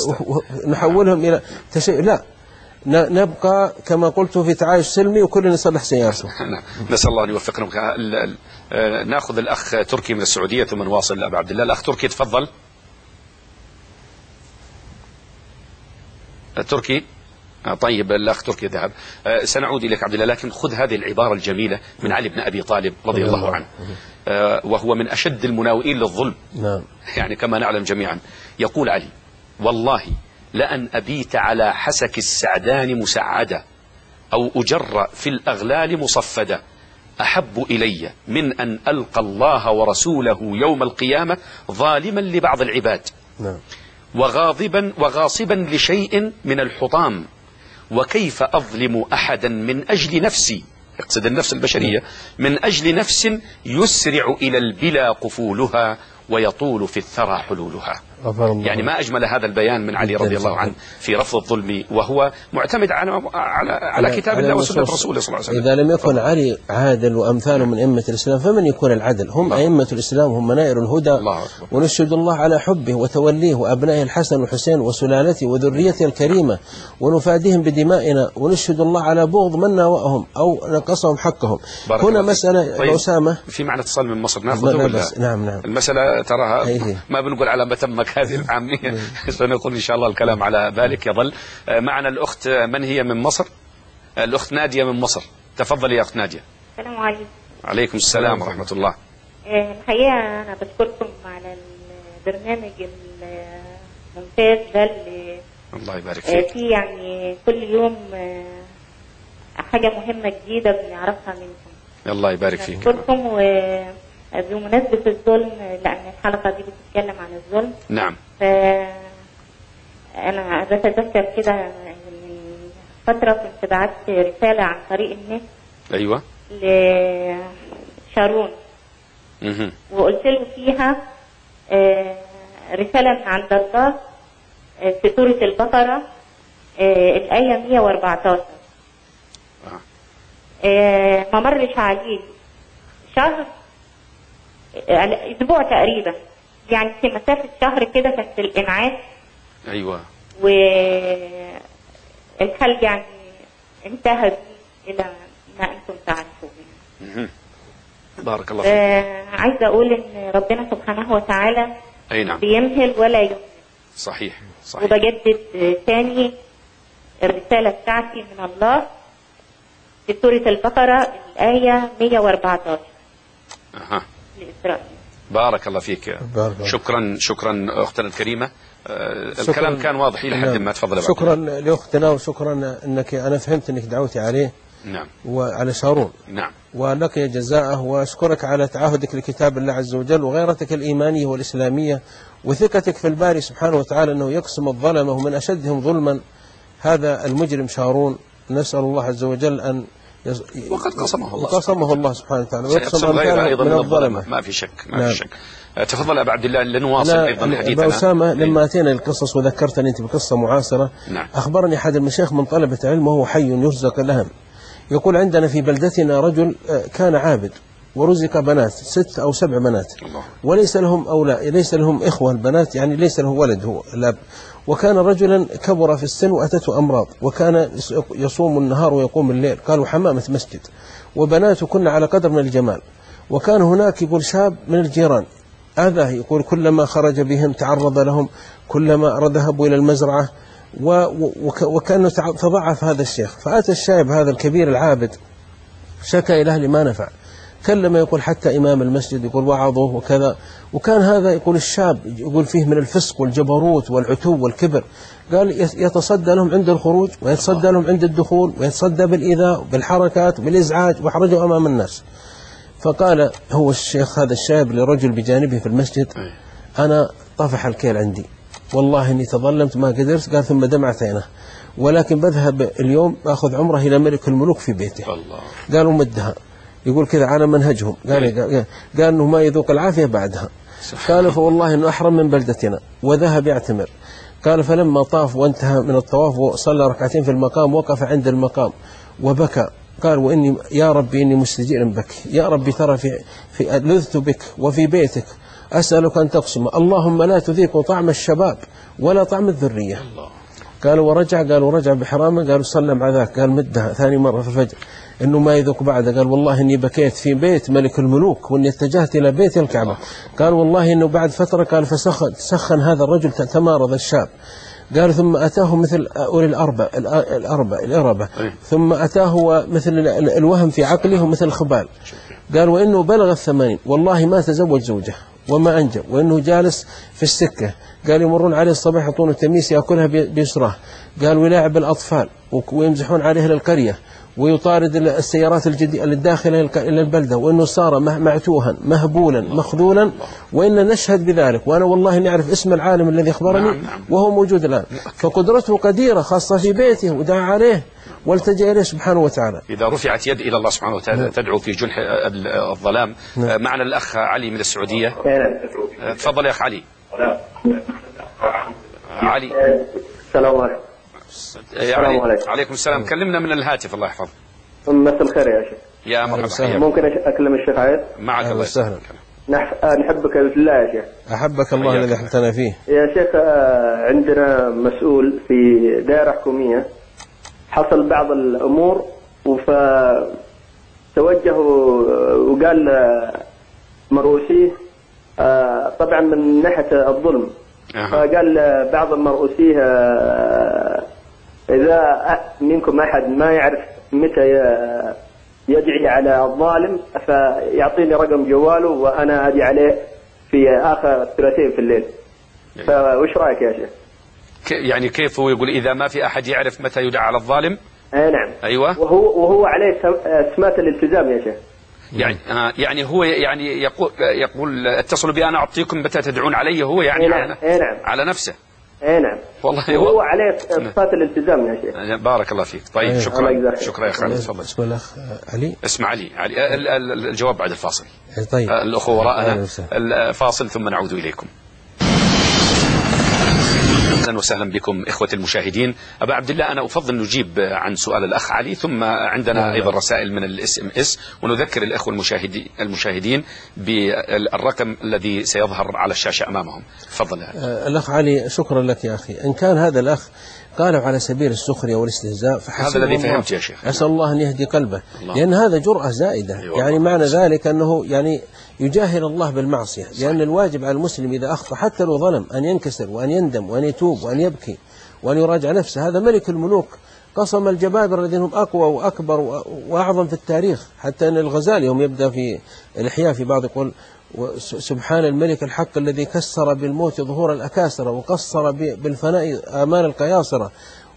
[SPEAKER 2] ونحولهم إلى تشيء؟ لا، نبقى كما قلت في تعايش سلمي وكلنا نصلح سيارته.
[SPEAKER 1] نسأل الله أن يوفقنا. نأخذ الأخ تركي من السعودية ثم نواصل أبا عبد الله. الأخ تركي تفضل. تركي طيب، الأخ تركي ذهب، سنعود إليك عبد الله، لكن خذ هذه العبارة الجميلة من علي بن أبي طالب رضي الله عنه، وهو من أشد المناوئين للظلم. نعم. يعني كما نعلم جميعا. يقول علي: والله لأن أبيت على حسك السعدان مسعدا أو أجر في الأغلال مصفدا أحب إلي من أن ألقى الله ورسوله يوم القيامة ظالما لبعض العباد. نعم. وغاضبا وغاصبا لشيء من الحطام، وكيف أظلم أحدا من أجل نفسي، يقصد النفس البشرية، من أجل نفس يسرع إلى البلا قفولها ويطول في الثرى حلولها. يعني ما أجمل هذا البيان من علي رضي الله عنه في رفض الظلم، وهو معتمد على على, على كتاب الله وسنة رسوله صلى الله عليه وسلم.
[SPEAKER 2] إذا لم يكن علي عادل وأمثاله من أئمة الإسلام فمن يكون العدل؟ هم أئمة الإسلام، هم منائر الهدى، ونشهد الله على حبه وتوليه وأبنائه الحسن والحسين وسلالته وذريته الكريمة، ونفاديهم بدمائنا، ونشهد الله على بغض من ناوأهم أو نقصهم حقهم. هنا مسألة طيب أسامة
[SPEAKER 1] في معنى اتصال من مصر ناخذه ولا؟
[SPEAKER 2] نعم نعم.
[SPEAKER 1] المسألة تراها أيه. ما بنقول على متمك هذه العامية، سنقول إن شاء الله الكلام على ذلك يظل. معنا الأخت من هي من مصر؟ الأخت نادية من مصر، تفضلي يا أخت نادية.
[SPEAKER 4] السلام عليكم.
[SPEAKER 1] عليكم السلام ورحمة الله.
[SPEAKER 4] الحقيقة أنا بشكركم على البرنامج الممتاز ده اللي
[SPEAKER 1] الله يبارك فيك.
[SPEAKER 4] فيه يعني كل يوم حاجة مهمة جديدة بنعرفها منكم.
[SPEAKER 1] الله يبارك فيك.
[SPEAKER 4] بشكركم. وبمناسبة الظلم، لأن الحلقة دي بتتكلم عن الظلم.
[SPEAKER 1] نعم.
[SPEAKER 4] أنا بتذكر كده من فترة كنت بعت رسالة عن طريق النت.
[SPEAKER 1] أيوة.
[SPEAKER 4] لشارون.
[SPEAKER 1] اها.
[SPEAKER 4] وقلت له فيها رسالة من عند الله في سورة البقرة الآية مئة وأربعة عشر. آه. ما مرش عليه شهر، أسبوع تقريبا، يعني في مسافة شهر كده كانت الإنعاش.
[SPEAKER 1] أيوة.
[SPEAKER 4] والحل يعني انتهى إلى ما أنتم تعرفون.
[SPEAKER 1] يعني. بارك الله فيك.
[SPEAKER 4] آه عايزة أقول إن ربنا سبحانه وتعالى
[SPEAKER 1] أي نعم.
[SPEAKER 4] بيمهل ولا يمهل.
[SPEAKER 1] صحيح صحيح.
[SPEAKER 4] وبجدد تاني الرسالة بتاعتي من الله في سورة البقرة الآية مئة وأربعة عشر.
[SPEAKER 1] أها.
[SPEAKER 4] لإسرائيل.
[SPEAKER 1] بارك الله فيك. بارك. شكرا شكرا أختنا الكريمة. آه الكلام كان واضح إلى حد ما. تفضل.
[SPEAKER 2] شكرا لأختنا، وشكرا أنك أنا فهمت أنك دعوتي عليه.
[SPEAKER 1] نعم.
[SPEAKER 2] وعلى شارون.
[SPEAKER 1] نعم.
[SPEAKER 2] ولك جزاءه، وأشكرك على تعهدك لكتاب الله عز وجل، وغيرتك الإيمانية والإسلامية، وثقتك في الباري سبحانه وتعالى أنه يقسم الظلمة، ومن أشدهم ظلما هذا المجرم شارون. نسأل الله عز وجل أن
[SPEAKER 1] يز... وقد قسمه الله
[SPEAKER 2] قسمه الله سبحانه وتعالى،
[SPEAKER 1] ويقسم غيره أيضا من الظلمة. ما في شك ما نعم. في شك. تفضل أبا عبد الله لنواصل أيضا حديثنا.
[SPEAKER 2] أسامة لما أتينا القصص وذكرتني أنت بقصة معاصرة.
[SPEAKER 1] نعم.
[SPEAKER 2] أخبرني أحد المشايخ من طلبة علم وهو حي يرزق لهم، يقول عندنا في بلدتنا رجل كان عابد ورزق بنات، ست أو سبع بنات،
[SPEAKER 1] الله.
[SPEAKER 2] وليس لهم أولاد، ليس لهم إخوة البنات، يعني ليس له ولد هو الأب. وكان رجلا كبر في السن وأتته أمراض، وكان يصوم النهار ويقوم الليل، قالوا حمامة مسجد، وبناته كنا على قدر من الجمال. وكان هناك يقول شاب من الجيران هذا يقول كلما خرج بهم تعرض لهم، كلما ذهبوا إلى المزرعة، وكان تضعف هذا الشيخ. فأتى الشاب هذا الكبير العابد شكى إلى أهل ما نفع، كلم يقول حتى إمام المسجد يقول وعظه وكذا. وكان هذا يقول الشاب يقول فيه من الفسق والجبروت والعتو والكبر، قال يتصدى لهم عند الخروج، ويتصدى لهم عند الدخول، ويتصدى بالإيذاء بالحركات بالإزعاج، وحرجه أمام الناس. فقال هو الشيخ هذا الشاب لرجل بجانبه في المسجد أنا طفح الكيل عندي، والله إني تظلمت ما قدرت. قال ثم دمعت عينه، ولكن بذهب اليوم أخذ عمره إلى ملك الملوك في بيته.
[SPEAKER 1] الله.
[SPEAKER 2] قالوا مدها يقول كذا على منهجهم، قال قال, قال إنه ما يذوق العافية بعدها. قال فوالله إنه أحرم من بلدتنا، وذهب يعتمر. قال فلما طاف وانتهى من الطواف وصلى ركعتين في المقام، وقف عند المقام وبكى، قال وإني يا ربي إني مستجير بك، يا ربي ترى في في لذت بك وفي بيتك، أسألك أن تقسم، اللهم لا تذيق طعم الشباب ولا طعم الذرية.
[SPEAKER 1] الله.
[SPEAKER 2] قالوا ورجع، قالوا ورجع بحرامه، قالوا صلى مع ذاك، قال مدها ثاني مرة في الفجر إنه ما يذوق بعده. قال والله إني بكيت في بيت ملك الملوك وإني اتجهت إلى بيت الكعبة. قال والله إنه بعد فترة قال فسخن سخن هذا الرجل، تمارض الشاب. قال ثم أتاه مثل أولي الأربع الأربع الإربة، ثم أتاه مثل الوهم في عقله ومثل الخبال. قال وإنه بلغ الثمانين والله ما تزوج زوجه وما أنجب، وإنه جالس في السكة، قال يمرون عليه الصباح يعطونه تميس يأكلها بيسره، قال ويلاعب الأطفال ويمزحون عليه للقرية، ويطارد السيارات الداخلة إلى البلدة، وإنه صار معتوها مهبولا مخذولا، وإن نشهد بذلك، وأنا والله نعرف اسم العالم الذي أخبرني وهو موجود الآن. فقدرته قديرة خاصة في بيته، ودعا عليه والتجأ إليه سبحانه وتعالى.
[SPEAKER 1] إذا رفعت يد إلى الله سبحانه وتعالى تدعو في جنح الظلام. معنا الأخ علي من السعودية. تفضل يا أخ علي. علي.
[SPEAKER 5] السلام عليكم.
[SPEAKER 1] السلام عليكم. عليكم السلام. كلمنا من الهاتف الله يحفظك.
[SPEAKER 5] مساء الخير يا شيخ.
[SPEAKER 1] يا مرحبا.
[SPEAKER 5] ممكن أكلم الشيخ عايد؟
[SPEAKER 1] معك. الله
[SPEAKER 2] وسهلا.
[SPEAKER 5] نحبك في الله يا شيخ.
[SPEAKER 2] أحبك الله الذي أحببتنا فيه.
[SPEAKER 5] يا شيخ عندنا مسؤول في دائرة حكومية حصل بعض الأمور فتوجه وقال مرؤوسيه طبعا من ناحية الظلم. فقال بعض المرؤوسيه إذا منكم أحد ما يعرف متى يدعي على الظالم فيعطيني رقم جواله وأنا أدعي عليه في آخر ثلاثين في الليل. فوش رأيك يا شيخ؟
[SPEAKER 1] يعني كيف هو يقول إذا ما في أحد يعرف متى يدعى على الظالم؟
[SPEAKER 5] أي نعم.
[SPEAKER 1] أيوة.
[SPEAKER 5] وهو وهو عليه سمات الالتزام يا شيخ.
[SPEAKER 1] يعني آه يعني هو يعني يقول يقول اتصلوا بي أنا أعطيكم متى تدعون علي. هو يعني
[SPEAKER 5] نعم.
[SPEAKER 1] على,
[SPEAKER 5] نعم.
[SPEAKER 1] على نفسه.
[SPEAKER 5] اي نعم.
[SPEAKER 1] والله
[SPEAKER 5] هو عليه صفات الالتزام يا شيخ.
[SPEAKER 1] بارك الله فيك. طيب
[SPEAKER 2] أيه.
[SPEAKER 1] شكرا. شكرا يا خالد. تفضل.
[SPEAKER 2] اسم الأخ علي.
[SPEAKER 1] اسم علي. علي الجواب بعد الفاصل.
[SPEAKER 2] طيب.
[SPEAKER 1] الأخوة وراءنا الفاصل ثم نعود إليكم. أهلا وسهلا بكم إخوة المشاهدين. أبا عبد الله أنا أفضل نجيب عن سؤال الأخ علي ثم عندنا أيضا رسائل من الاس ام اس ونذكر الأخوة المشاهدين المشاهدين بالرقم الذي سيظهر على الشاشة أمامهم. تفضل.
[SPEAKER 2] الأخ علي شكرا لك يا أخي. إن كان هذا الأخ قالوا على سبيل السخرية والاستهزاء
[SPEAKER 1] هذا الذي فهمت يا شيخ.
[SPEAKER 2] أسأل الله أن يهدي قلبه لأن هذا جرأة زائدة. يعني معنى ذلك أنه يعني يجاهل الله بالمعصية. لأن الواجب على المسلم إذا أخطأ حتى لو ظلم أن ينكسر وأن يندم وأن يتوب وأن يبكي وأن يراجع نفسه. هذا ملك الملوك قصم الجبابرة الذين هم أقوى وأكبر وأعظم في التاريخ. حتى أن الغزالي يوم يبدأ في الإحياء في بعض يقول سبحان الملك الحق الذي كسر بالموت ظهور الأكاسرة وقصر بالفناء آمال القياصرة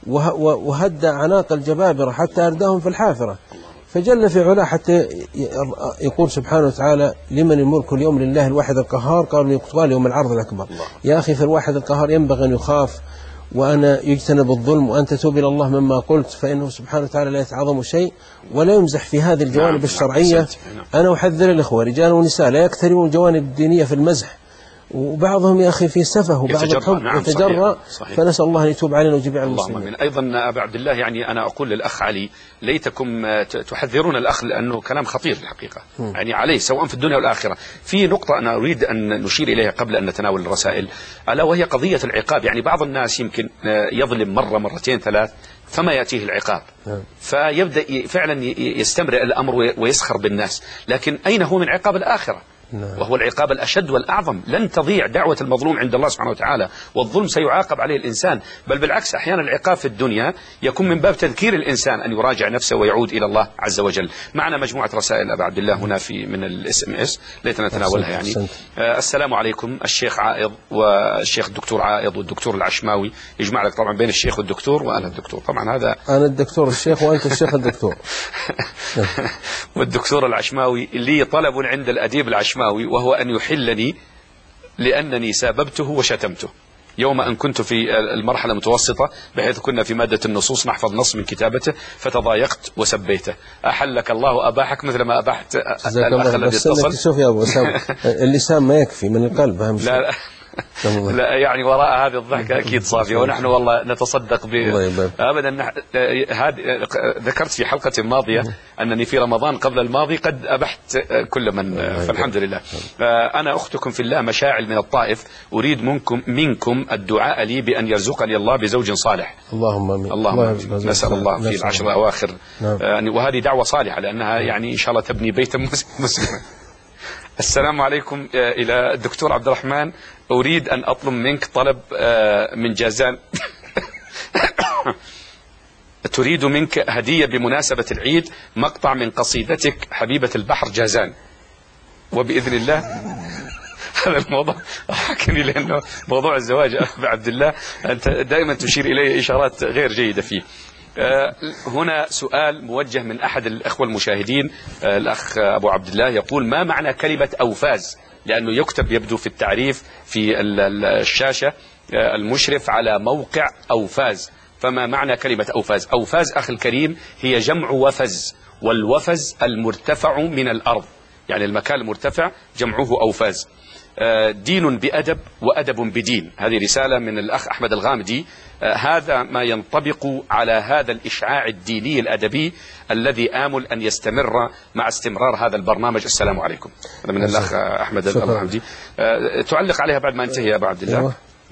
[SPEAKER 2] وهدى عناق الجبابرة حتى أرداهم في الحافرة. فجل في علاه حتى يقول سبحانه وتعالى لمن الملك اليوم لله الواحد القهار قالوا يقتوى يوم العرض الأكبر. يا أخي في الواحد القهار ينبغي أن يخاف وأنا يجتنب الظلم وأن تتوب إلى الله مما قلت فإنه سبحانه وتعالى لا يتعظم شيء ولا يمزح في هذه الجوانب الشرعية. أنا أحذر الإخوة رجال ونساء لا يكترموا الجوانب الدينية في المزح وبعضهم يا أخي في سفه وبعض الحب نعم يتجرأ. فنسأل الله أن يتوب علينا وجميع المسلمين.
[SPEAKER 1] أيضا أبا عبد الله يعني أنا أقول للأخ علي ليتكم تحذرون الأخ لأنه كلام خطير الحقيقة م. يعني عليه سواء في الدنيا والآخرة. في نقطة أنا أريد أن نشير إليها قبل أن نتناول الرسائل ألا وهي قضية العقاب. يعني بعض الناس يمكن يظلم مرة مرتين ثلاث ثم يأتيه العقاب م. فيبدأ فعلا يستمرئ الأمر ويسخر بالناس. لكن أين هو من عقاب الآخرة وهو العقاب الأشد والأعظم. لن تضيع دعوة المظلوم عند الله سبحانه وتعالى والظلم سيعاقب عليه الإنسان. بل بالعكس أحيانا العقاب في الدنيا يكون من باب تذكير الإنسان أن يراجع نفسه ويعود إلى الله عز وجل. معنا مجموعة رسائل أبا عبد الله هنا في من الاس ام اس ليتنا نتناولها. يعني آه السلام عليكم الشيخ عائض والشيخ الدكتور عائض والدكتور العشماوي يجمع لك طبعا بين الشيخ والدكتور وأنا الدكتور طبعا هذا
[SPEAKER 2] أنا الدكتور الشيخ وأنت الشيخ الدكتور
[SPEAKER 1] والدكتور العشماوي لي طلب عند الأديب العشماوي وهو أن يحلني لأنني ساببته وشتمته يوم أن كنت في المرحلة المتوسطة بحيث كنا في مادة النصوص نحفظ نص من كتابته فتضايقت وسبيته. أحلك الله وأباحك مثل ما أباحت الأخ الذي اتصل.
[SPEAKER 2] شوف يا أبو أسامة اللسان ما يكفي من القلب أهم شيء.
[SPEAKER 1] لا لا يعني وراء هذه الضحكة أكيد صافية ونحن والله نتصدق ب أبدا. هذه ذكرت في حلقة ماضية أنني في رمضان قبل الماضي قد أبحت كل من فالحمد لله. أنا أختكم في الله مشاعل من الطائف أريد منكم منكم الدعاء لي بأن يرزقني الله بزوج صالح.
[SPEAKER 2] اللهم آمين.
[SPEAKER 1] اللهم آمين. نسأل الله في العشر الأواخر يعني وهذه دعوة صالحة لأنها يعني إن شاء الله تبني بيتا مسلما. السلام عليكم إلى الدكتور عبد الرحمن أريد أن أطلب منك طلب من جازان تريد منك هدية بمناسبة العيد مقطع من قصيدتك حبيبة البحر جازان وبإذن الله. هذا الموضوع حكني لأنه موضوع الزواج أبا عبد الله أنت دائما تشير إليه إشارات غير جيدة فيه. هنا سؤال موجه من أحد الأخوة المشاهدين الأخ أبو عبد الله يقول ما معنى كلمة أوفاز لأنه يكتب يبدو في التعريف في الشاشة المشرف على موقع أوفاز فما معنى كلمة أوفاز؟ أوفاز أخي الكريم هي جمع وفز والوفز المرتفع من الأرض يعني المكان المرتفع جمعه أوفاز. دين بأدب وأدب بدين. هذه رسالة من الأخ أحمد الغامدي. هذا ما ينطبق على هذا الإشعاع الديني الأدبي الذي آمل أن يستمر مع استمرار هذا البرنامج. السلام عليكم. هذا من الأخ أحمد الغامدي. تعلق عليها بعد ما انتهي يا أبو عبد الله.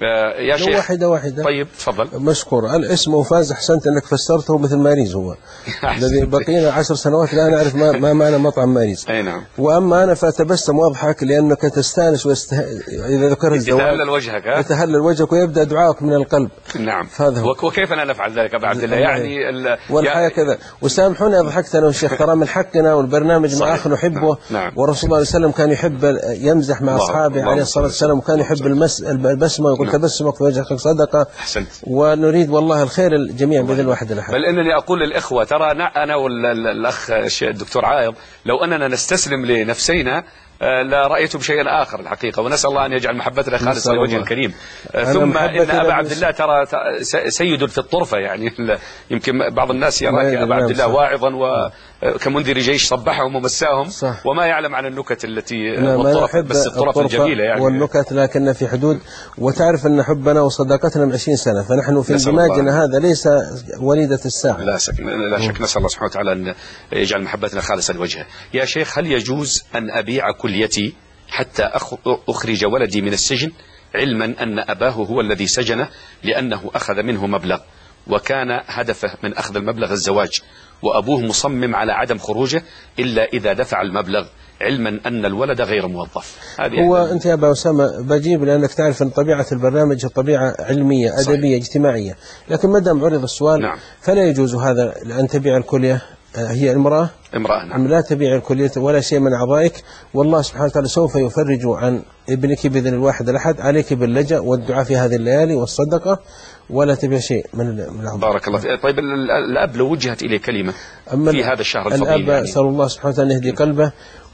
[SPEAKER 1] يا شيخ
[SPEAKER 2] واحدة واحدة.
[SPEAKER 1] طيب تفضل.
[SPEAKER 2] مشكور. الاسم فاز، أحسنت أنك فسرته مثل ماريز. هو الذي بقينا عشر سنوات لا نعرف ما, ما معنى مطعم ماريز.
[SPEAKER 1] أي نعم.
[SPEAKER 2] وأما أنا فأتبسم وأضحك لأنك تستانس واسته... إذا ذكر الزواج
[SPEAKER 1] يتهلل وجهك. ها؟
[SPEAKER 2] يتهلل وجهك ويبدأ دعائك من القلب.
[SPEAKER 1] نعم.
[SPEAKER 2] هذا هو.
[SPEAKER 1] وكيف لا نفعل ذلك أبو عبد الله؟ يعني ال...
[SPEAKER 2] والحياة كذا. وسامحوني ضحكت أنا والشيخ، ترى من حقنا والبرنامج مع أخ نحبه.
[SPEAKER 1] نعم.
[SPEAKER 2] والرسول الله صلى الله عليه وسلم كان يحب يمزح مع أصحابه عليه الصلاة والسلام، وكان يحب المس... البسمة ويقول تبسمك في وجهك صدقة.
[SPEAKER 1] أحسنت.
[SPEAKER 2] ونريد والله الخير الجميع بإذن الواحد الأحد.
[SPEAKER 1] بل إنني أقول للإخوة ترى أنا والأخ الدكتور عايض لو أننا نستسلم لنفسينا لا رأيتم شيئا آخر الحقيقة، ونسأل الله أن يجعل محبتنا خالصة لوجه الكريم. ثم إن أبا عبد الله ترى سيد في الطرفة، يعني يمكن بعض الناس يراك أبا عبد الله واعظا وكمنذر جيش صبحهم ومساهم، وما يعلم عن النكت التي والطرف، بس الطرف الجميلة يعني
[SPEAKER 2] والنكت لكن في حدود. وتعرف أن حبنا وصداقتنا من عشرين سنة، فنحن في اندماجنا هذا ليس وليدة الساعة.
[SPEAKER 1] لا شك لا شك نسأل الله سبحانه وتعالى أن يجعل محبتنا خالصة لوجهه. يا شيخ، هل يجوز أن أبيع كليتي حتى أخرج ولدي من السجن، علما أن أباه هو الذي سجنه لأنه أخذ منه مبلغ، وكان هدفه من أخذ المبلغ الزواج، وأبوه مصمم على عدم خروجه إلا إذا دفع المبلغ، علما أن الولد غير موظف؟
[SPEAKER 2] هو أنت يا أبا أسامة بجيب، لأنك تعرف أن طبيعة البرنامج طبيعة علمية أدبية صحيح. اجتماعية، لكن ما دام عرض السؤال نعم. فلا يجوز هذا أن تبيع الكلية. هي المرأة
[SPEAKER 1] امرأة نعم.
[SPEAKER 2] لا تبيع الكلية ولا شيء من أعضائك، والله سبحانه وتعالى سوف يفرج عن ابنك بإذن الواحد الأحد. عليك باللجأ والدعاء في هذه الليالي والصدقة، ولا تبيع شيء من الأعضاء.
[SPEAKER 1] بارك الله فيك. طيب الأب لو وجهت إليه كلمة في هذا الشهر الفضيل،
[SPEAKER 2] الأب يعني. أسأل الله سبحانه وتعالى أن يهدي قلبه،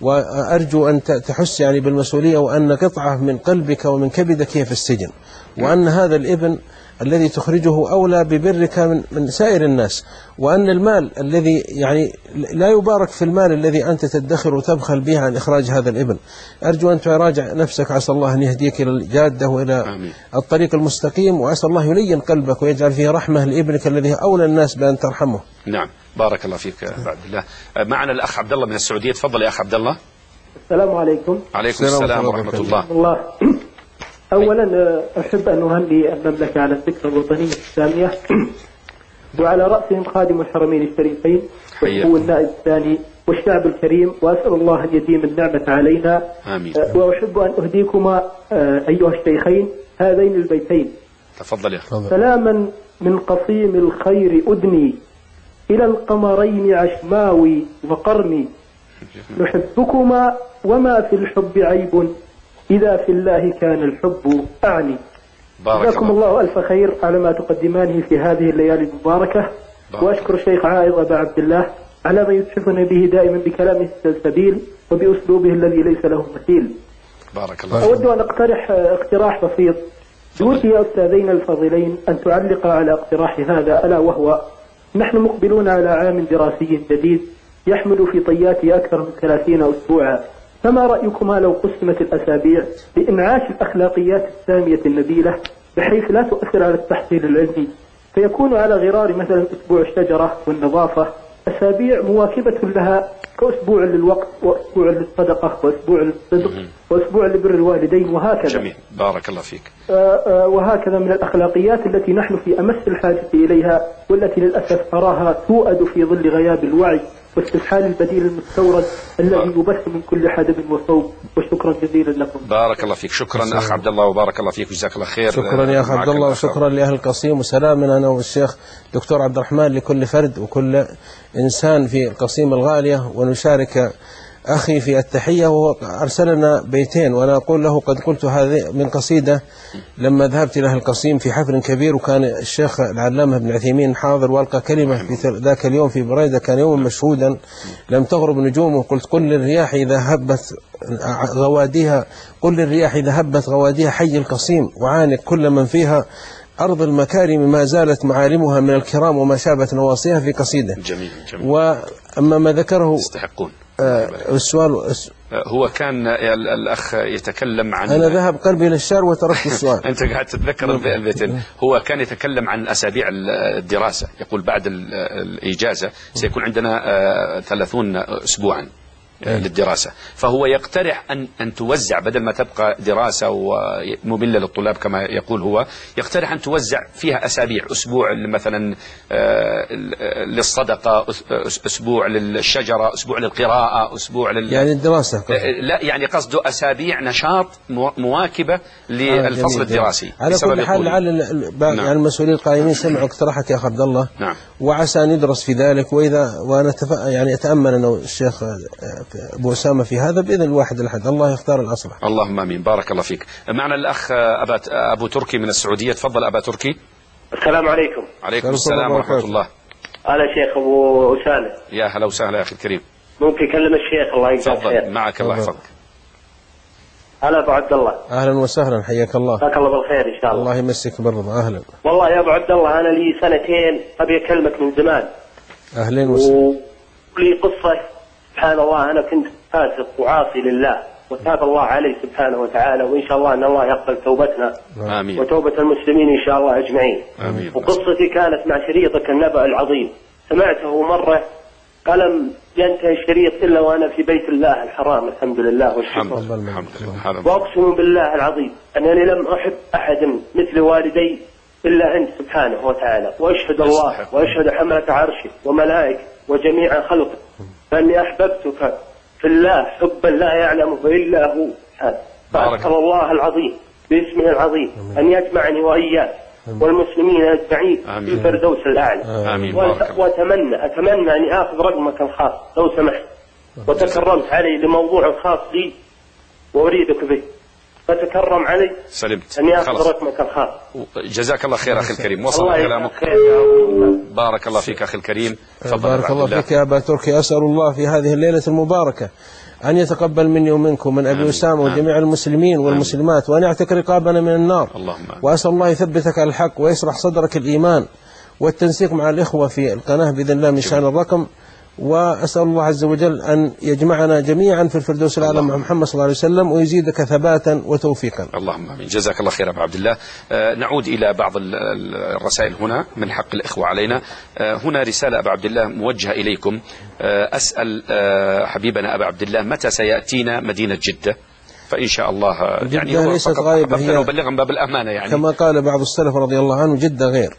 [SPEAKER 2] وأرجو أن تحس يعني بالمسؤولية، وأن قطعة من قلبك ومن كبدك هي في السجن، وأن هذا الابن الذي تخرجه أولى ببرك من, من سائر الناس، وأن المال الذي يعني لا يبارك في المال الذي أنت تدخر وتبخل به عن إخراج هذا الابن. أرجو أن تراجع نفسك، عسى الله أن يهديك إلى الجادة وإلى آمين. الطريق المستقيم، وعسى الله يلين قلبك ويجعل فيه رحمة لابنك الذي أولى الناس بأن ترحمه.
[SPEAKER 1] نعم بارك الله فيك يا عبد الله. معنا الأخ عبد الله من السعودية. تفضل يا أخ عبد الله.
[SPEAKER 5] السلام عليكم.
[SPEAKER 1] عليكم السلام ورحمة الله.
[SPEAKER 5] الله أولا أحب أن أهني المملكة على الذكرى الوطنية السامية، وعلى رأسهم خادم الحرمين الشريفين وهو النائب الثاني والشعب الكريم، وأسأل الله أن يديم النعمة علينا.
[SPEAKER 1] آمين.
[SPEAKER 5] وأحب أن أهديكما أيها الشيخين هذين البيتين.
[SPEAKER 1] تفضل يا أخي.
[SPEAKER 5] سلاما من قصيم الخير أدني إلى القمرين عشماوي وقرني، نحبكما وما في الحب عيب، إذا في الله كان الحب أعني. جزاكم الله ألف خير على ما تقدمانه في هذه الليالي المباركة. وأشكر الشيخ عائض أبا عبد الله على ما يتحفنا به دائما بكلامه السلسبيل وبأسلوبه الذي ليس له مثيل.
[SPEAKER 1] بارك الله.
[SPEAKER 5] أود أن أقترح اقتراح بسيط. بودي يا أستاذين الفاضلين أن تعلق على اقتراح هذا، ألا وهو: نحن مقبلون على عام دراسي جديد يحمل في طياته أكثر من ثلاثين أسبوعا، فما رأيكما لو قسمت الأسابيع لإنعاش الأخلاقيات السامية النبيلة بحيث لا تؤثر على التحصيل العلمي، فيكون على غرار مثلا أسبوع الشجرة والنظافة أسابيع مواكبة لها، كأسبوع للوقت وأسبوع للصدقة وأسبوع للصدق وأسبوع لبر الوالدين وهكذا.
[SPEAKER 1] جميل بارك الله فيك.
[SPEAKER 5] آآ آآ وهكذا من الأخلاقيات التي نحن في أمس الحاجة إليها، والتي للأسف أراها توأد في ظل غياب الوعي واستفحال البديل المستورد الذي يبث من كل حدب وصوب. وشكرا جزيلا لكم.
[SPEAKER 1] بارك الله فيك. شكرا أخ عبد الله وبارك الله فيك وجزاك الله خير.
[SPEAKER 2] شكرا يا أخ عبد الله، وشكرا لأهل القصيم، وسلام أنا والشيخ دكتور عبد الرحمن لكل فرد وكل إنسان في القصيم الغالية. ونشارك أخي في التحية، وهو أرسلنا بيتين، وأنا أقول له قد قلت هذه من قصيدة لما ذهبت إلى القصيم في حفل كبير، وكان الشيخ العلامة ابن عثيمين حاضر، وألقى كلمة في ذاك اليوم في بريدة، كان يوم مشهودا لم تغرب نجومه. قلت: قل للرياح إذا هبت غواديها قل للرياح إذا هبت غواديها حي القصيم، وعانق كل من فيها، أرض المكارم ما زالت معالمها من الكرام وما شابت نواصيها، في قصيدة.
[SPEAKER 1] جميل جميل.
[SPEAKER 2] وأما ما ذكره
[SPEAKER 1] يستحقون
[SPEAKER 2] آه السؤال
[SPEAKER 1] هو كان الأخ يتكلم عن
[SPEAKER 2] أنا ذهب قلبي إلى الشعر وتركت السؤال.
[SPEAKER 1] أنت قاعد تتذكر البيتين. هو كان يتكلم عن أسابيع الدراسة، يقول بعد الإجازة سيكون عندنا ثلاثون أسبوعا للدراسة، فهو يقترح أن أن توزع بدل ما تبقى دراسة ومملة للطلاب كما يقول هو، يقترح أن توزع فيها أسابيع، أسبوع مثلا للصدقة، أسبوع للشجرة، أسبوع للقراءة، أسبوع لل
[SPEAKER 2] يعني الدراسة.
[SPEAKER 1] لا يعني قصده أسابيع نشاط مواكبة للفصل
[SPEAKER 2] آه
[SPEAKER 1] الدراسي.
[SPEAKER 2] على كل حال لعل نعم. يعني المسؤولين القائمين سمعوا اقتراحك يا أخ عبد الله،
[SPEAKER 1] نعم.
[SPEAKER 2] وعسى أن يدرس في ذلك، وإذا وأنا يعني أتأمل أنه الشيخ أبو أسامة في هذا بإذن الواحد الأحد، الله يختار الأصلح.
[SPEAKER 1] اللهم آمين. بارك الله فيك. معنا الأخ أبا أبو تركي من السعودية. تفضل أبا تركي.
[SPEAKER 6] السلام عليكم.
[SPEAKER 1] عليكم السلام ورحمة الله.
[SPEAKER 6] أنا شيخ أبو أسامة.
[SPEAKER 1] يا هلا وسهلا يا أخي الكريم.
[SPEAKER 6] ممكن يكلم الشيخ الله يجزاه خير.
[SPEAKER 1] تفضل معك الله يحفظك.
[SPEAKER 6] هلا أبو عبد الله.
[SPEAKER 2] أهلا وسهلا حياك الله.
[SPEAKER 6] جزاك الله بالخير إن شاء الله.
[SPEAKER 2] الله يمسك بالرضا. أهلا.
[SPEAKER 6] والله يا أبو عبد الله أنا لي سنتين أبي أكلمك من زمان.
[SPEAKER 2] أهلا وسهلا.
[SPEAKER 6] ولي قصة سبحان الله، أنا كنت فاسق وعاصي لله وتاب الله علي سبحانه وتعالى، وإن شاء الله أن الله يقبل توبتنا
[SPEAKER 1] آمين.
[SPEAKER 6] وتوبة المسلمين إن شاء الله أجمعين.
[SPEAKER 1] آمين.
[SPEAKER 6] وقصتي كانت مع شريطك النبأ العظيم، سمعته مرة فلم ينتهي الشريط إلا وأنا في بيت الله الحرام الحمد لله والشكر.
[SPEAKER 1] الحمد لله.
[SPEAKER 6] وأقسم بالله العظيم أنني لم أحب أحدا مثل والدي إلا أنت سبحانه وتعالى، وأشهد الله وأشهد حملة عرشه وملائكه وجميع خلقه فأني أحببتك في الله حبا لا يعلمه إلا هو. فأسأل الله العظيم باسمه العظيم أن يجمعني وإياك والمسلمين أجمعين في الفردوس الأعلى.
[SPEAKER 1] آمين.
[SPEAKER 6] وأتمنى أتمنى أني آخذ رقمك الخاص لو سمحت، وتكرمت علي لموضوع خاص لي وأريدك به، فتكرم علي.
[SPEAKER 1] سلمت.
[SPEAKER 6] أني آخذ رقمك الخاص.
[SPEAKER 1] جزاك الله خير أخي الكريم، وصل كلامك. بارك الله فيك أخي الكريم.
[SPEAKER 2] بارك الله فيك يا أبا تركي. أسأل الله في هذه الليلة المباركة أن يتقبل مني ومنكم من أبي أسامة وجميع المسلمين والمسلمات، وأن يعتق رقابنا من النار.
[SPEAKER 1] اللهم.
[SPEAKER 2] وأسأل الله يثبتك على الحق ويشرح صدرك الإيمان والتنسيق مع الإخوة في القناة بإذن الله من شأن الرقم. وأسأل الله عز وجل أن يجمعنا جميعا في الفردوس الأعلى مع محمد صلى الله عليه وسلم، ويزيدك ثباتا وتوفيقا.
[SPEAKER 1] اللهم آمين. جزاك الله خير أبو عبد الله. آه نعود إلى بعض الرسائل هنا من حق الإخوة علينا. آه هنا رسالة أبو عبد الله موجهة إليكم. آه أسأل آه حبيبنا أبو عبد الله متى سيأتينا مدينة جدة؟ فإن شاء الله يعني
[SPEAKER 2] جدة ليست غائبة، هي
[SPEAKER 1] نبلغ من باب الأمانة يعني
[SPEAKER 2] كما قال بعض السلف رضي الله عنه جدة غير.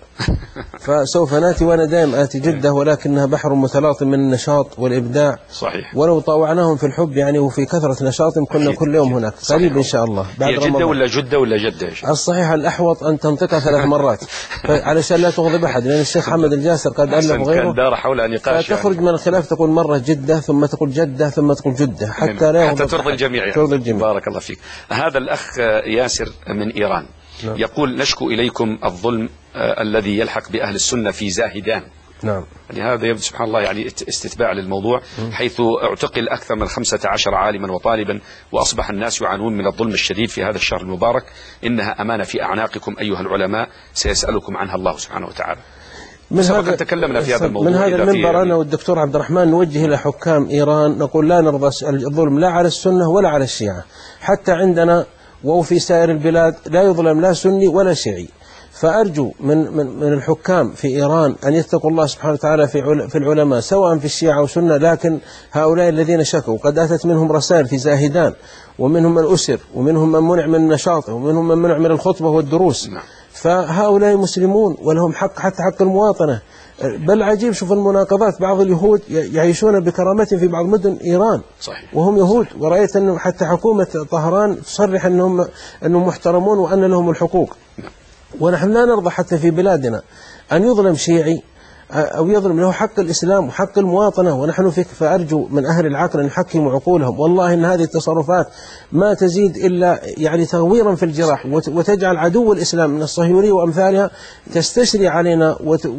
[SPEAKER 2] فسوف نأتي، وأنا دائم آتي جدة، ولكنها بحر متلاطم من النشاط والإبداع.
[SPEAKER 1] صحيح.
[SPEAKER 2] ولو طاوعناهم في الحب يعني وفي كثرة نشاطهم كنا كل يوم هناك. قريب إن شاء الله بعد
[SPEAKER 1] رمضان. جدة ولا جدة ولا جدة؟
[SPEAKER 2] الصحيح الأحوط أن تنطقها ثلاث مرات علشان لا تغضب أحد، لأن الشيخ حمد الجاسر قد ألف غيره
[SPEAKER 1] كان دار حول نقاش،
[SPEAKER 2] فتخرج من الخلاف تقول مرة جدة ثم تقول جدة ثم تقول جدة حتى لا
[SPEAKER 1] حتى ترضي الجميع.
[SPEAKER 2] ترضي الجميع.
[SPEAKER 1] بارك الله فيك. هذا الأخ ياسر من إيران. نعم. يقول نشكو إليكم الظلم آه الذي يلحق بأهل السنة في زاهدان.
[SPEAKER 2] نعم.
[SPEAKER 1] يعني هذا يبدو سبحان الله يعني استتباع للموضوع، حيث اعتقل أكثر من خمسة عشر عالما وطالبا، وأصبح الناس يعانون من الظلم الشديد في هذا الشهر المبارك. إنها أمانة في أعناقكم أيها العلماء، سيسألكم عنها الله سبحانه وتعالى.
[SPEAKER 2] من هذا
[SPEAKER 1] تكلمنا في هذا الموضوع.
[SPEAKER 2] من هذا المنبر أنا والدكتور عبد الرحمن نوجه إلى حكام إيران، نقول لا نرضى الظلم لا على السنة ولا على الشيعة، حتى عندنا وفي سائر البلاد لا يظلم لا سني ولا شيعي. فأرجو من من من الحكام في إيران أن يتقوا الله سبحانه وتعالى في في العلماء سواء في الشيعة أو السنة، لكن هؤلاء الذين شكوا قد أتت منهم رسائل في زاهدان، ومنهم من أسر، ومنهم من منع من نشاطه، ومنهم من منع من الخطبة والدروس. فهؤلاء مسلمون ولهم حق حتى حق المواطنة. بل عجيب شوف المناقضات، بعض اليهود يعيشون بكرامتهم في بعض مدن إيران.
[SPEAKER 1] صحيح.
[SPEAKER 2] وهم يهود، ورأيت أنه حتى حكومة طهران تصرح أنهم أنهم محترمون وأن لهم الحقوق. ونحن لا نرضى حتى في بلادنا أن يظلم شيعي أو يظلم له حق الإسلام وحق المواطنة ونحن فيك. فأرجو من أهل العقل أن يحكموا عقولهم. والله إن هذه التصرفات ما تزيد إلا يعني تغويرا في الجراح، وتجعل عدو الإسلام من الصهيونية وأمثالها تستشري علينا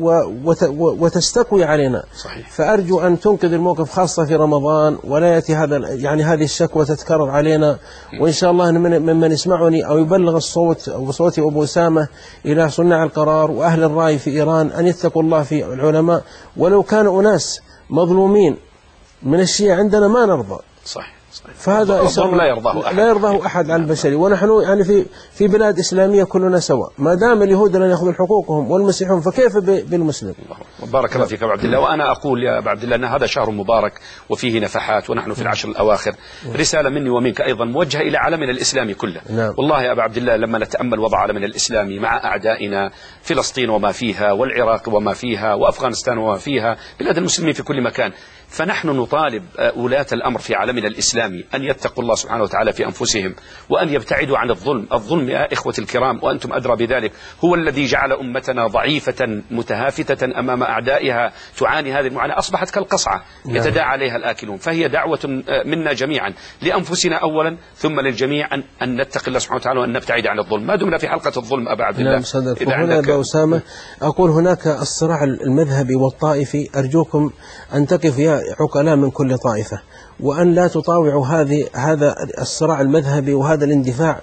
[SPEAKER 2] وتستقوي علينا.
[SPEAKER 1] صحيح.
[SPEAKER 2] فأرجو أن تنقذ الموقف خاصة في رمضان، ولا يأتي هذا يعني هذه الشكوى تتكرر علينا. وإن شاء الله ممن يسمعني أو يبلغ الصوت أو صوتي أبو أسامة إلى صناع القرار وأهل الرأي في إيران أن يتقوا الله في العلماء، ولو كان أناس مظلومين من الشيعة عندنا ما نرضى.
[SPEAKER 1] صحيح. صحيح.
[SPEAKER 2] فهذا
[SPEAKER 1] لا يرضاه أحد.
[SPEAKER 2] لا يرضاه أحد على البشري. ونحن يعني في في بلاد إسلامية كلنا سواء، ما دام اليهود لن يأخذون حقوقهم والمسيحيون فكيف بالمسلم؟
[SPEAKER 1] بارك الله فيك أبو عبد الله. وأنا أقول يا أبو عبد الله أن هذا شهر مبارك وفيه نفحات، ونحن في العشر الأواخر. رسالة مني ومنك أيضا موجهة إلى عالمنا الإسلامي كله.
[SPEAKER 2] نعم.
[SPEAKER 1] والله يا أبو عبد الله لما نتأمل وضع عالمنا الإسلامي مع أعدائنا، فلسطين وما فيها، والعراق وما فيها، وأفغانستان وما فيها، بلاد المسلمين في كل مكان، فنحن نطالب ولاة الأمر في عالمنا الإسلامي أن يتقوا الله سبحانه وتعالى في أنفسهم، وأن يبتعدوا عن الظلم. الظلم يا إخوة الكرام وأنتم أدرى بذلك هو الذي جعل أمتنا ضعيفة متهافتة أمام أعدائها، تعاني هذه المعاناة، أصبحت كالقصعة يتداعى عليها الآكلون. فهي دعوة منا جميعا لأنفسنا أولا، ثم للجميع أن, أن نتقي الله سبحانه وتعالى وأن نبتعد عن الظلم، ما دمنا في حلقة الظلم أبا عبد الله.
[SPEAKER 2] نعم صدق. وهنا أبا أسامة أقول هناك الصراع المذهبي والطائفي، أرجوكم أن تقف يا عقلاء من كل طائفة، وأن لا تطاوعوا هذه هذا الصراع المذهبي وهذا الاندفاع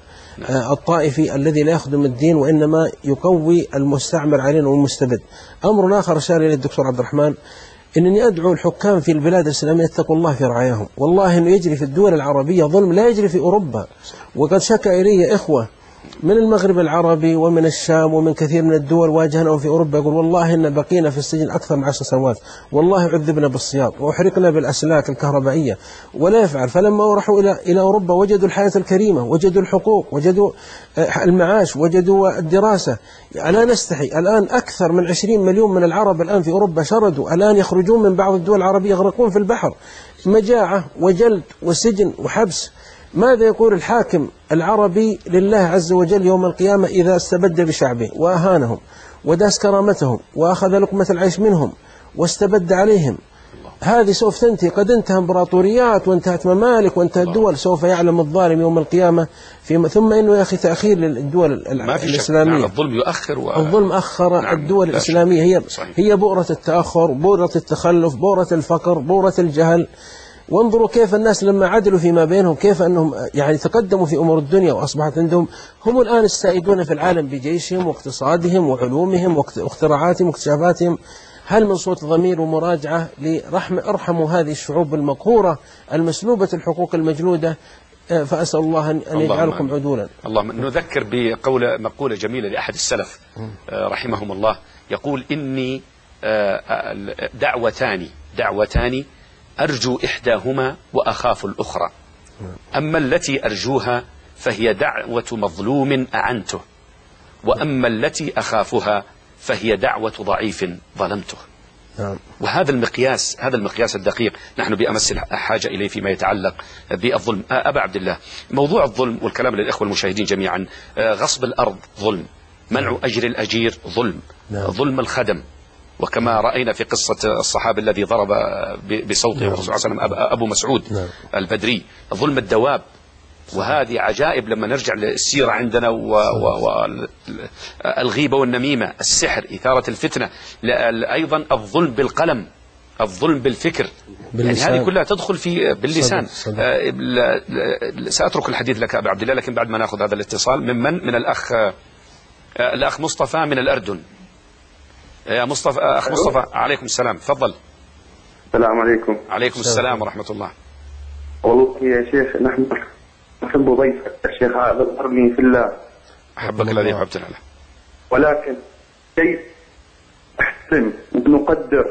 [SPEAKER 2] الطائفي الذي لا يخدم الدين وإنما يقوي المستعمر علينا والمستبد. أمر آخر أشار إلى الدكتور عبد الرحمن، إنني أدعو الحكام في البلاد الإسلامية اتقوا الله في رعاياهم. والله إنه يجري في الدول العربية ظلم لا يجري في أوروبا. وقد شكى إلي إخوة من المغرب العربي ومن الشام ومن كثير من الدول واجهنا في أوروبا، يقول والله إن بقينا في السجن أكثر من عشر سنوات، والله عذبنا بالسياط وأحرقنا بالأسلاك الكهربائية ولا يفعل. فلما راحوا إلى إلى أوروبا وجدوا الحياة الكريمة، وجدوا الحقوق، وجدوا المعاش، وجدوا الدراسة. لا نستحي الآن أكثر من عشرين مليون من العرب الآن في أوروبا شردوا، الآن يخرجون من بعض الدول العربية يغرقون في البحر، مجاعة وجلد وسجن وحبس. ماذا يقول الحاكم العربي لله عز وجل يوم القيامة إذا استبد بشعبه وأهانهم وداس كرامتهم وأخذ لقمة العيش منهم واستبد عليهم؟ هذه سوف تنتهي. قد انتهى امبراطوريات وانتهت ممالك وانتهت دول، سوف يعلم الظالم يوم القيامة. في ثم إنه يا أخي تأخير للدول الإسلامية.
[SPEAKER 1] نعم الظلم يؤخر و...
[SPEAKER 2] الظلم أخر نعم الدول الإسلامية. هي صحيح. هي بؤرة التأخر، بؤرة التخلف، بؤرة الفقر، بؤرة الجهل. وانظروا كيف الناس لما عدلوا فيما بينهم كيف أنهم يعني تقدموا في أمور الدنيا، وأصبحت عندهم هم الآن السائدون في العالم بجيشهم واقتصادهم وعلومهم واختراعاتهم واكتشافاتهم. هل من صوت ضمير ومراجعة لرحم ارحموا هذه الشعوب المقهورة المسلوبة الحقوق المجلودة؟ فأسأل الله أن يجعلكم عدولا.
[SPEAKER 1] اللهم نذكر بقولة مقولة جميلة لأحد السلف رحمهم الله، يقول إني دعوتان دعوتان أرجو إحداهما وأخاف الأخرى، أما التي أرجوها فهي دعوة مظلوم أعنته، وأما التي أخافها فهي دعوة ضعيف ظلمته. وهذا المقياس هذا المقياس الدقيق نحن بأمس الحاجة إليه فيما يتعلق بالظلم. أبا عبد الله، موضوع الظلم والكلام للإخوة المشاهدين جميعا، غصب الأرض ظلم، منع أجر الأجير ظلم، ظلم الخدم، وكما رأينا في قصة الصحابي الذي ضرب بصوته الرسول صلى الله عليه وسلم أبو مسعود البدري، ظلم الدواب. وهذه عجائب لما نرجع للسيرة عندنا، والغيبة والنميمة، السحر، إثارة الفتنة، أيضا الظلم بالقلم، الظلم بالفكر، يعني هذه كلها تدخل في باللسان. صدق صدق. سأترك الحديث لك أبا عبد الله، لكن بعد ما نأخذ هذا الاتصال من من من الأخ الأخ مصطفى من الأردن. يا مصطفى، أخ مصطفى، عليكم السلام، تفضل.
[SPEAKER 7] السلام عليكم.
[SPEAKER 1] عليكم السلام ورحمة الله.
[SPEAKER 7] والله يا شيخ نحن نحب ضيفك الشيخ هذا الأرمي في الله.
[SPEAKER 1] أحبك الذي أحببتنا له.
[SPEAKER 7] ولكن كيف نحترم ونقدر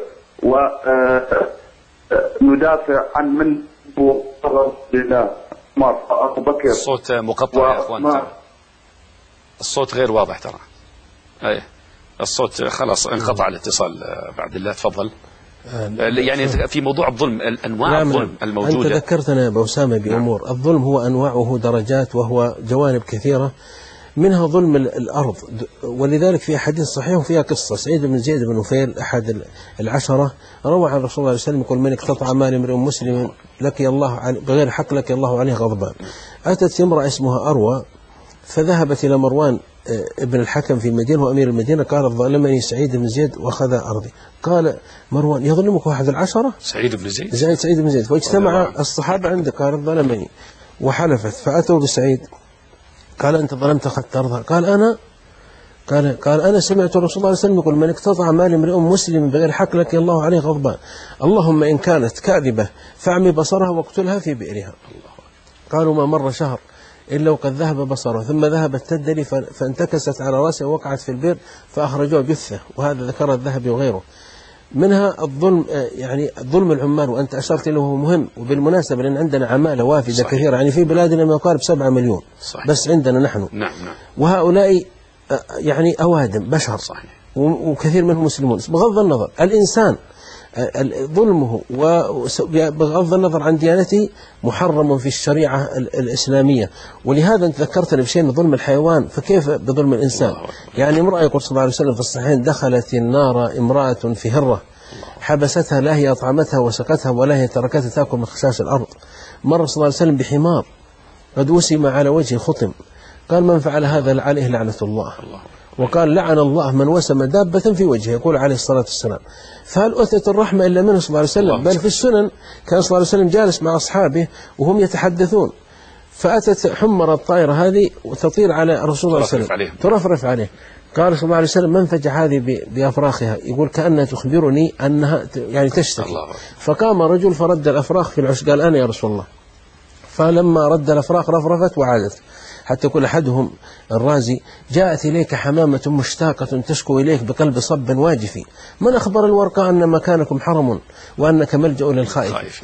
[SPEAKER 7] وندافع عن من هو رسول الله أبو بكر؟
[SPEAKER 1] الصوت مقطع يا أخوان، الصوت غير واضح ترى. أيه الصوت خلاص انقطع الاتصال. بعد الله تفضل. يعني في موضوع الظلم، الأنواع الظلم الموجودة.
[SPEAKER 2] أنت ذكرتنا أبو أسامة بأمور. نعم. الظلم هو أنواعه درجات، وهو جوانب كثيرة، منها ظلم الأرض. ولذلك في حديث صحيح فيها قصة سعيد بن زيد بن نفيل أحد العشرة روى عن رسول الله صلى الله عليه وسلم يقول: من اقتطع مال امرئ مسلم لقي الله بغير حق لقي الله عليه غضبان. أتت امرأة اسمها أروى فذهبت إلى مروان ابن الحكم في المدينة وأمير المدينة، قال: ظلمني سعيد بن زيد وأخذ أرضي. قال مروان: يظلمك واحد العشرة؟
[SPEAKER 1] سعيد بن زيد
[SPEAKER 2] زيد سعيد بن زيد. فاجتمع الصحابة عنده، قال: ظلمني، وحلفت. فأتوا بسعيد، قال: أنت ظلمت أخذت أرضها؟ قال: أنا قال قال أنا سمعت الرسول صلى الله عليه وسلم يقول من اقتطع مال امرئ مسلم بغير حق لك الله عليه غضبان، اللهم إن كانت كاذبة فاعمي بصرها واقتلها في بئرها. قالوا ما مر شهر إلا وقد ذهب بصره، ثم ذهبت تدلي فانتكست على رأسه ووقعت في البئر فأخرجوه جثة، وهذا ذكر الذهبي وغيره. منها الظلم، يعني ظلم العمال، وأنت أشرت له هو مهم. وبالمناسبة لأن عندنا عمالة وافدة صحيح. كثيرة، يعني في بلادنا ما يقارب سبعة مليون صحيح. بس عندنا نحن
[SPEAKER 1] نعم نعم.
[SPEAKER 2] وهؤلاء يعني أوادم بشر صحيح. وكثير منهم مسلمون. بغض النظر الإنسان ظلمه وبغض النظر عن ديانته محرم في الشريعة الإسلامية. ولهذا انت ذكرتني بشيء ظلم الحيوان، فكيف بظلم الإنسان؟ يعني امرأة يقول صلى الله عليه وسلم في الصحيحين دخلت النار امرأة في هرة حبستها، لا هي أطعمتها وسقتها ولا هي تركتها تأكل من خشاش الأرض. مر صلى الله عليه وسلم بحمار قد وسم على وجهه خطم، قال من فعل هذا عليه لعنة الله. وقال لعن الله من وسم دابة في وجهه، يقول عليه الصلاة والسلام. فهل أتت الرحمة إلا منه صلى الله عليه وسلم؟ بل في السنن كان صلى الله عليه وسلم جالس مع أصحابه وهم يتحدثون، فأتت حمر الطائرة هذه وتطير على رسول الله صلى الله عليه وسلم ترفرف عليه. قال صلى الله عليه وسلم من فجع هذه بأفراخها؟ يقول كأنها تخبرني أنها يعني تشتكي. فقام رجل فرد الأفراخ في العش، قال أنا يا رسول الله. فلما رد الأفراخ رفرفت وعادت، حتى يقول أحدهم الرازي جاءت إليك حمامة مشتاقة تشكو إليك بقلب صب واجف، من أخبر الورقاء أن مكانكم حرم وأنك ملجأ للخائف.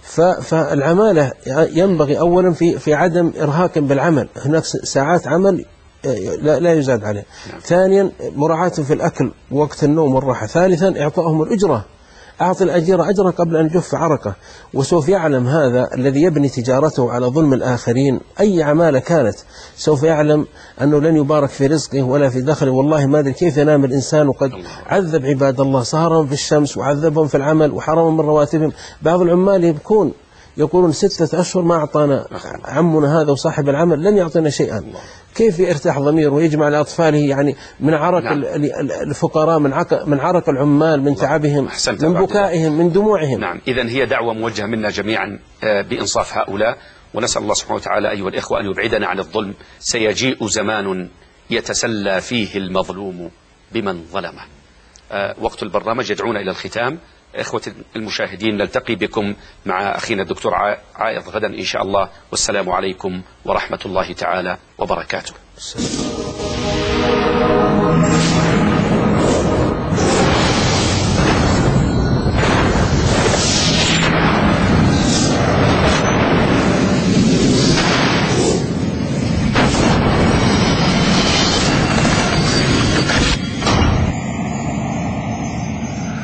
[SPEAKER 2] فالعمالة ينبغي أولا في في عدم إرهاق بالعمل، هناك ساعات عمل لا, لا يزاد عليه. نعم. ثانيا مراعاة في الأكل وقت النوم والراحة. ثالثا إعطائهم الأجرة، أعطي الأجير أجره قبل أن يجف عرقه. وسوف يعلم هذا الذي يبني تجارته على ظلم الآخرين أي عمالة كانت، سوف يعلم أنه لن يبارك في رزقه ولا في دخله. والله ما أدري كيف ينام الإنسان وقد عذب عباد الله، سهرهم في الشمس وعذبهم في العمل وحرمهم من رواتبهم. بعض العمال يبكون يقولون ستة أشهر ما أعطانا عمنا هذا وصاحب العمل لم يعطينا شيئا. كيف يرتاح ضميره ويجمع لأطفاله يعني من عرق نعم. الفقراء، من عرق, من عرق العمال، من تعبهم، من بكائهم، من دموعهم.
[SPEAKER 1] نعم. إذن هي دعوة موجهة منا جميعا بإنصاف هؤلاء، ونسأل الله سبحانه وتعالى أيها الإخوة أن يبعدنا عن الظلم. سيجيء زمان يتسلى فيه المظلوم بمن ظلمه. وقت البرنامج يدعونا إلى الختام. إخوة المشاهدين نلتقي بكم مع أخينا الدكتور عائض غدا إن شاء الله، والسلام عليكم ورحمة الله تعالى وبركاته.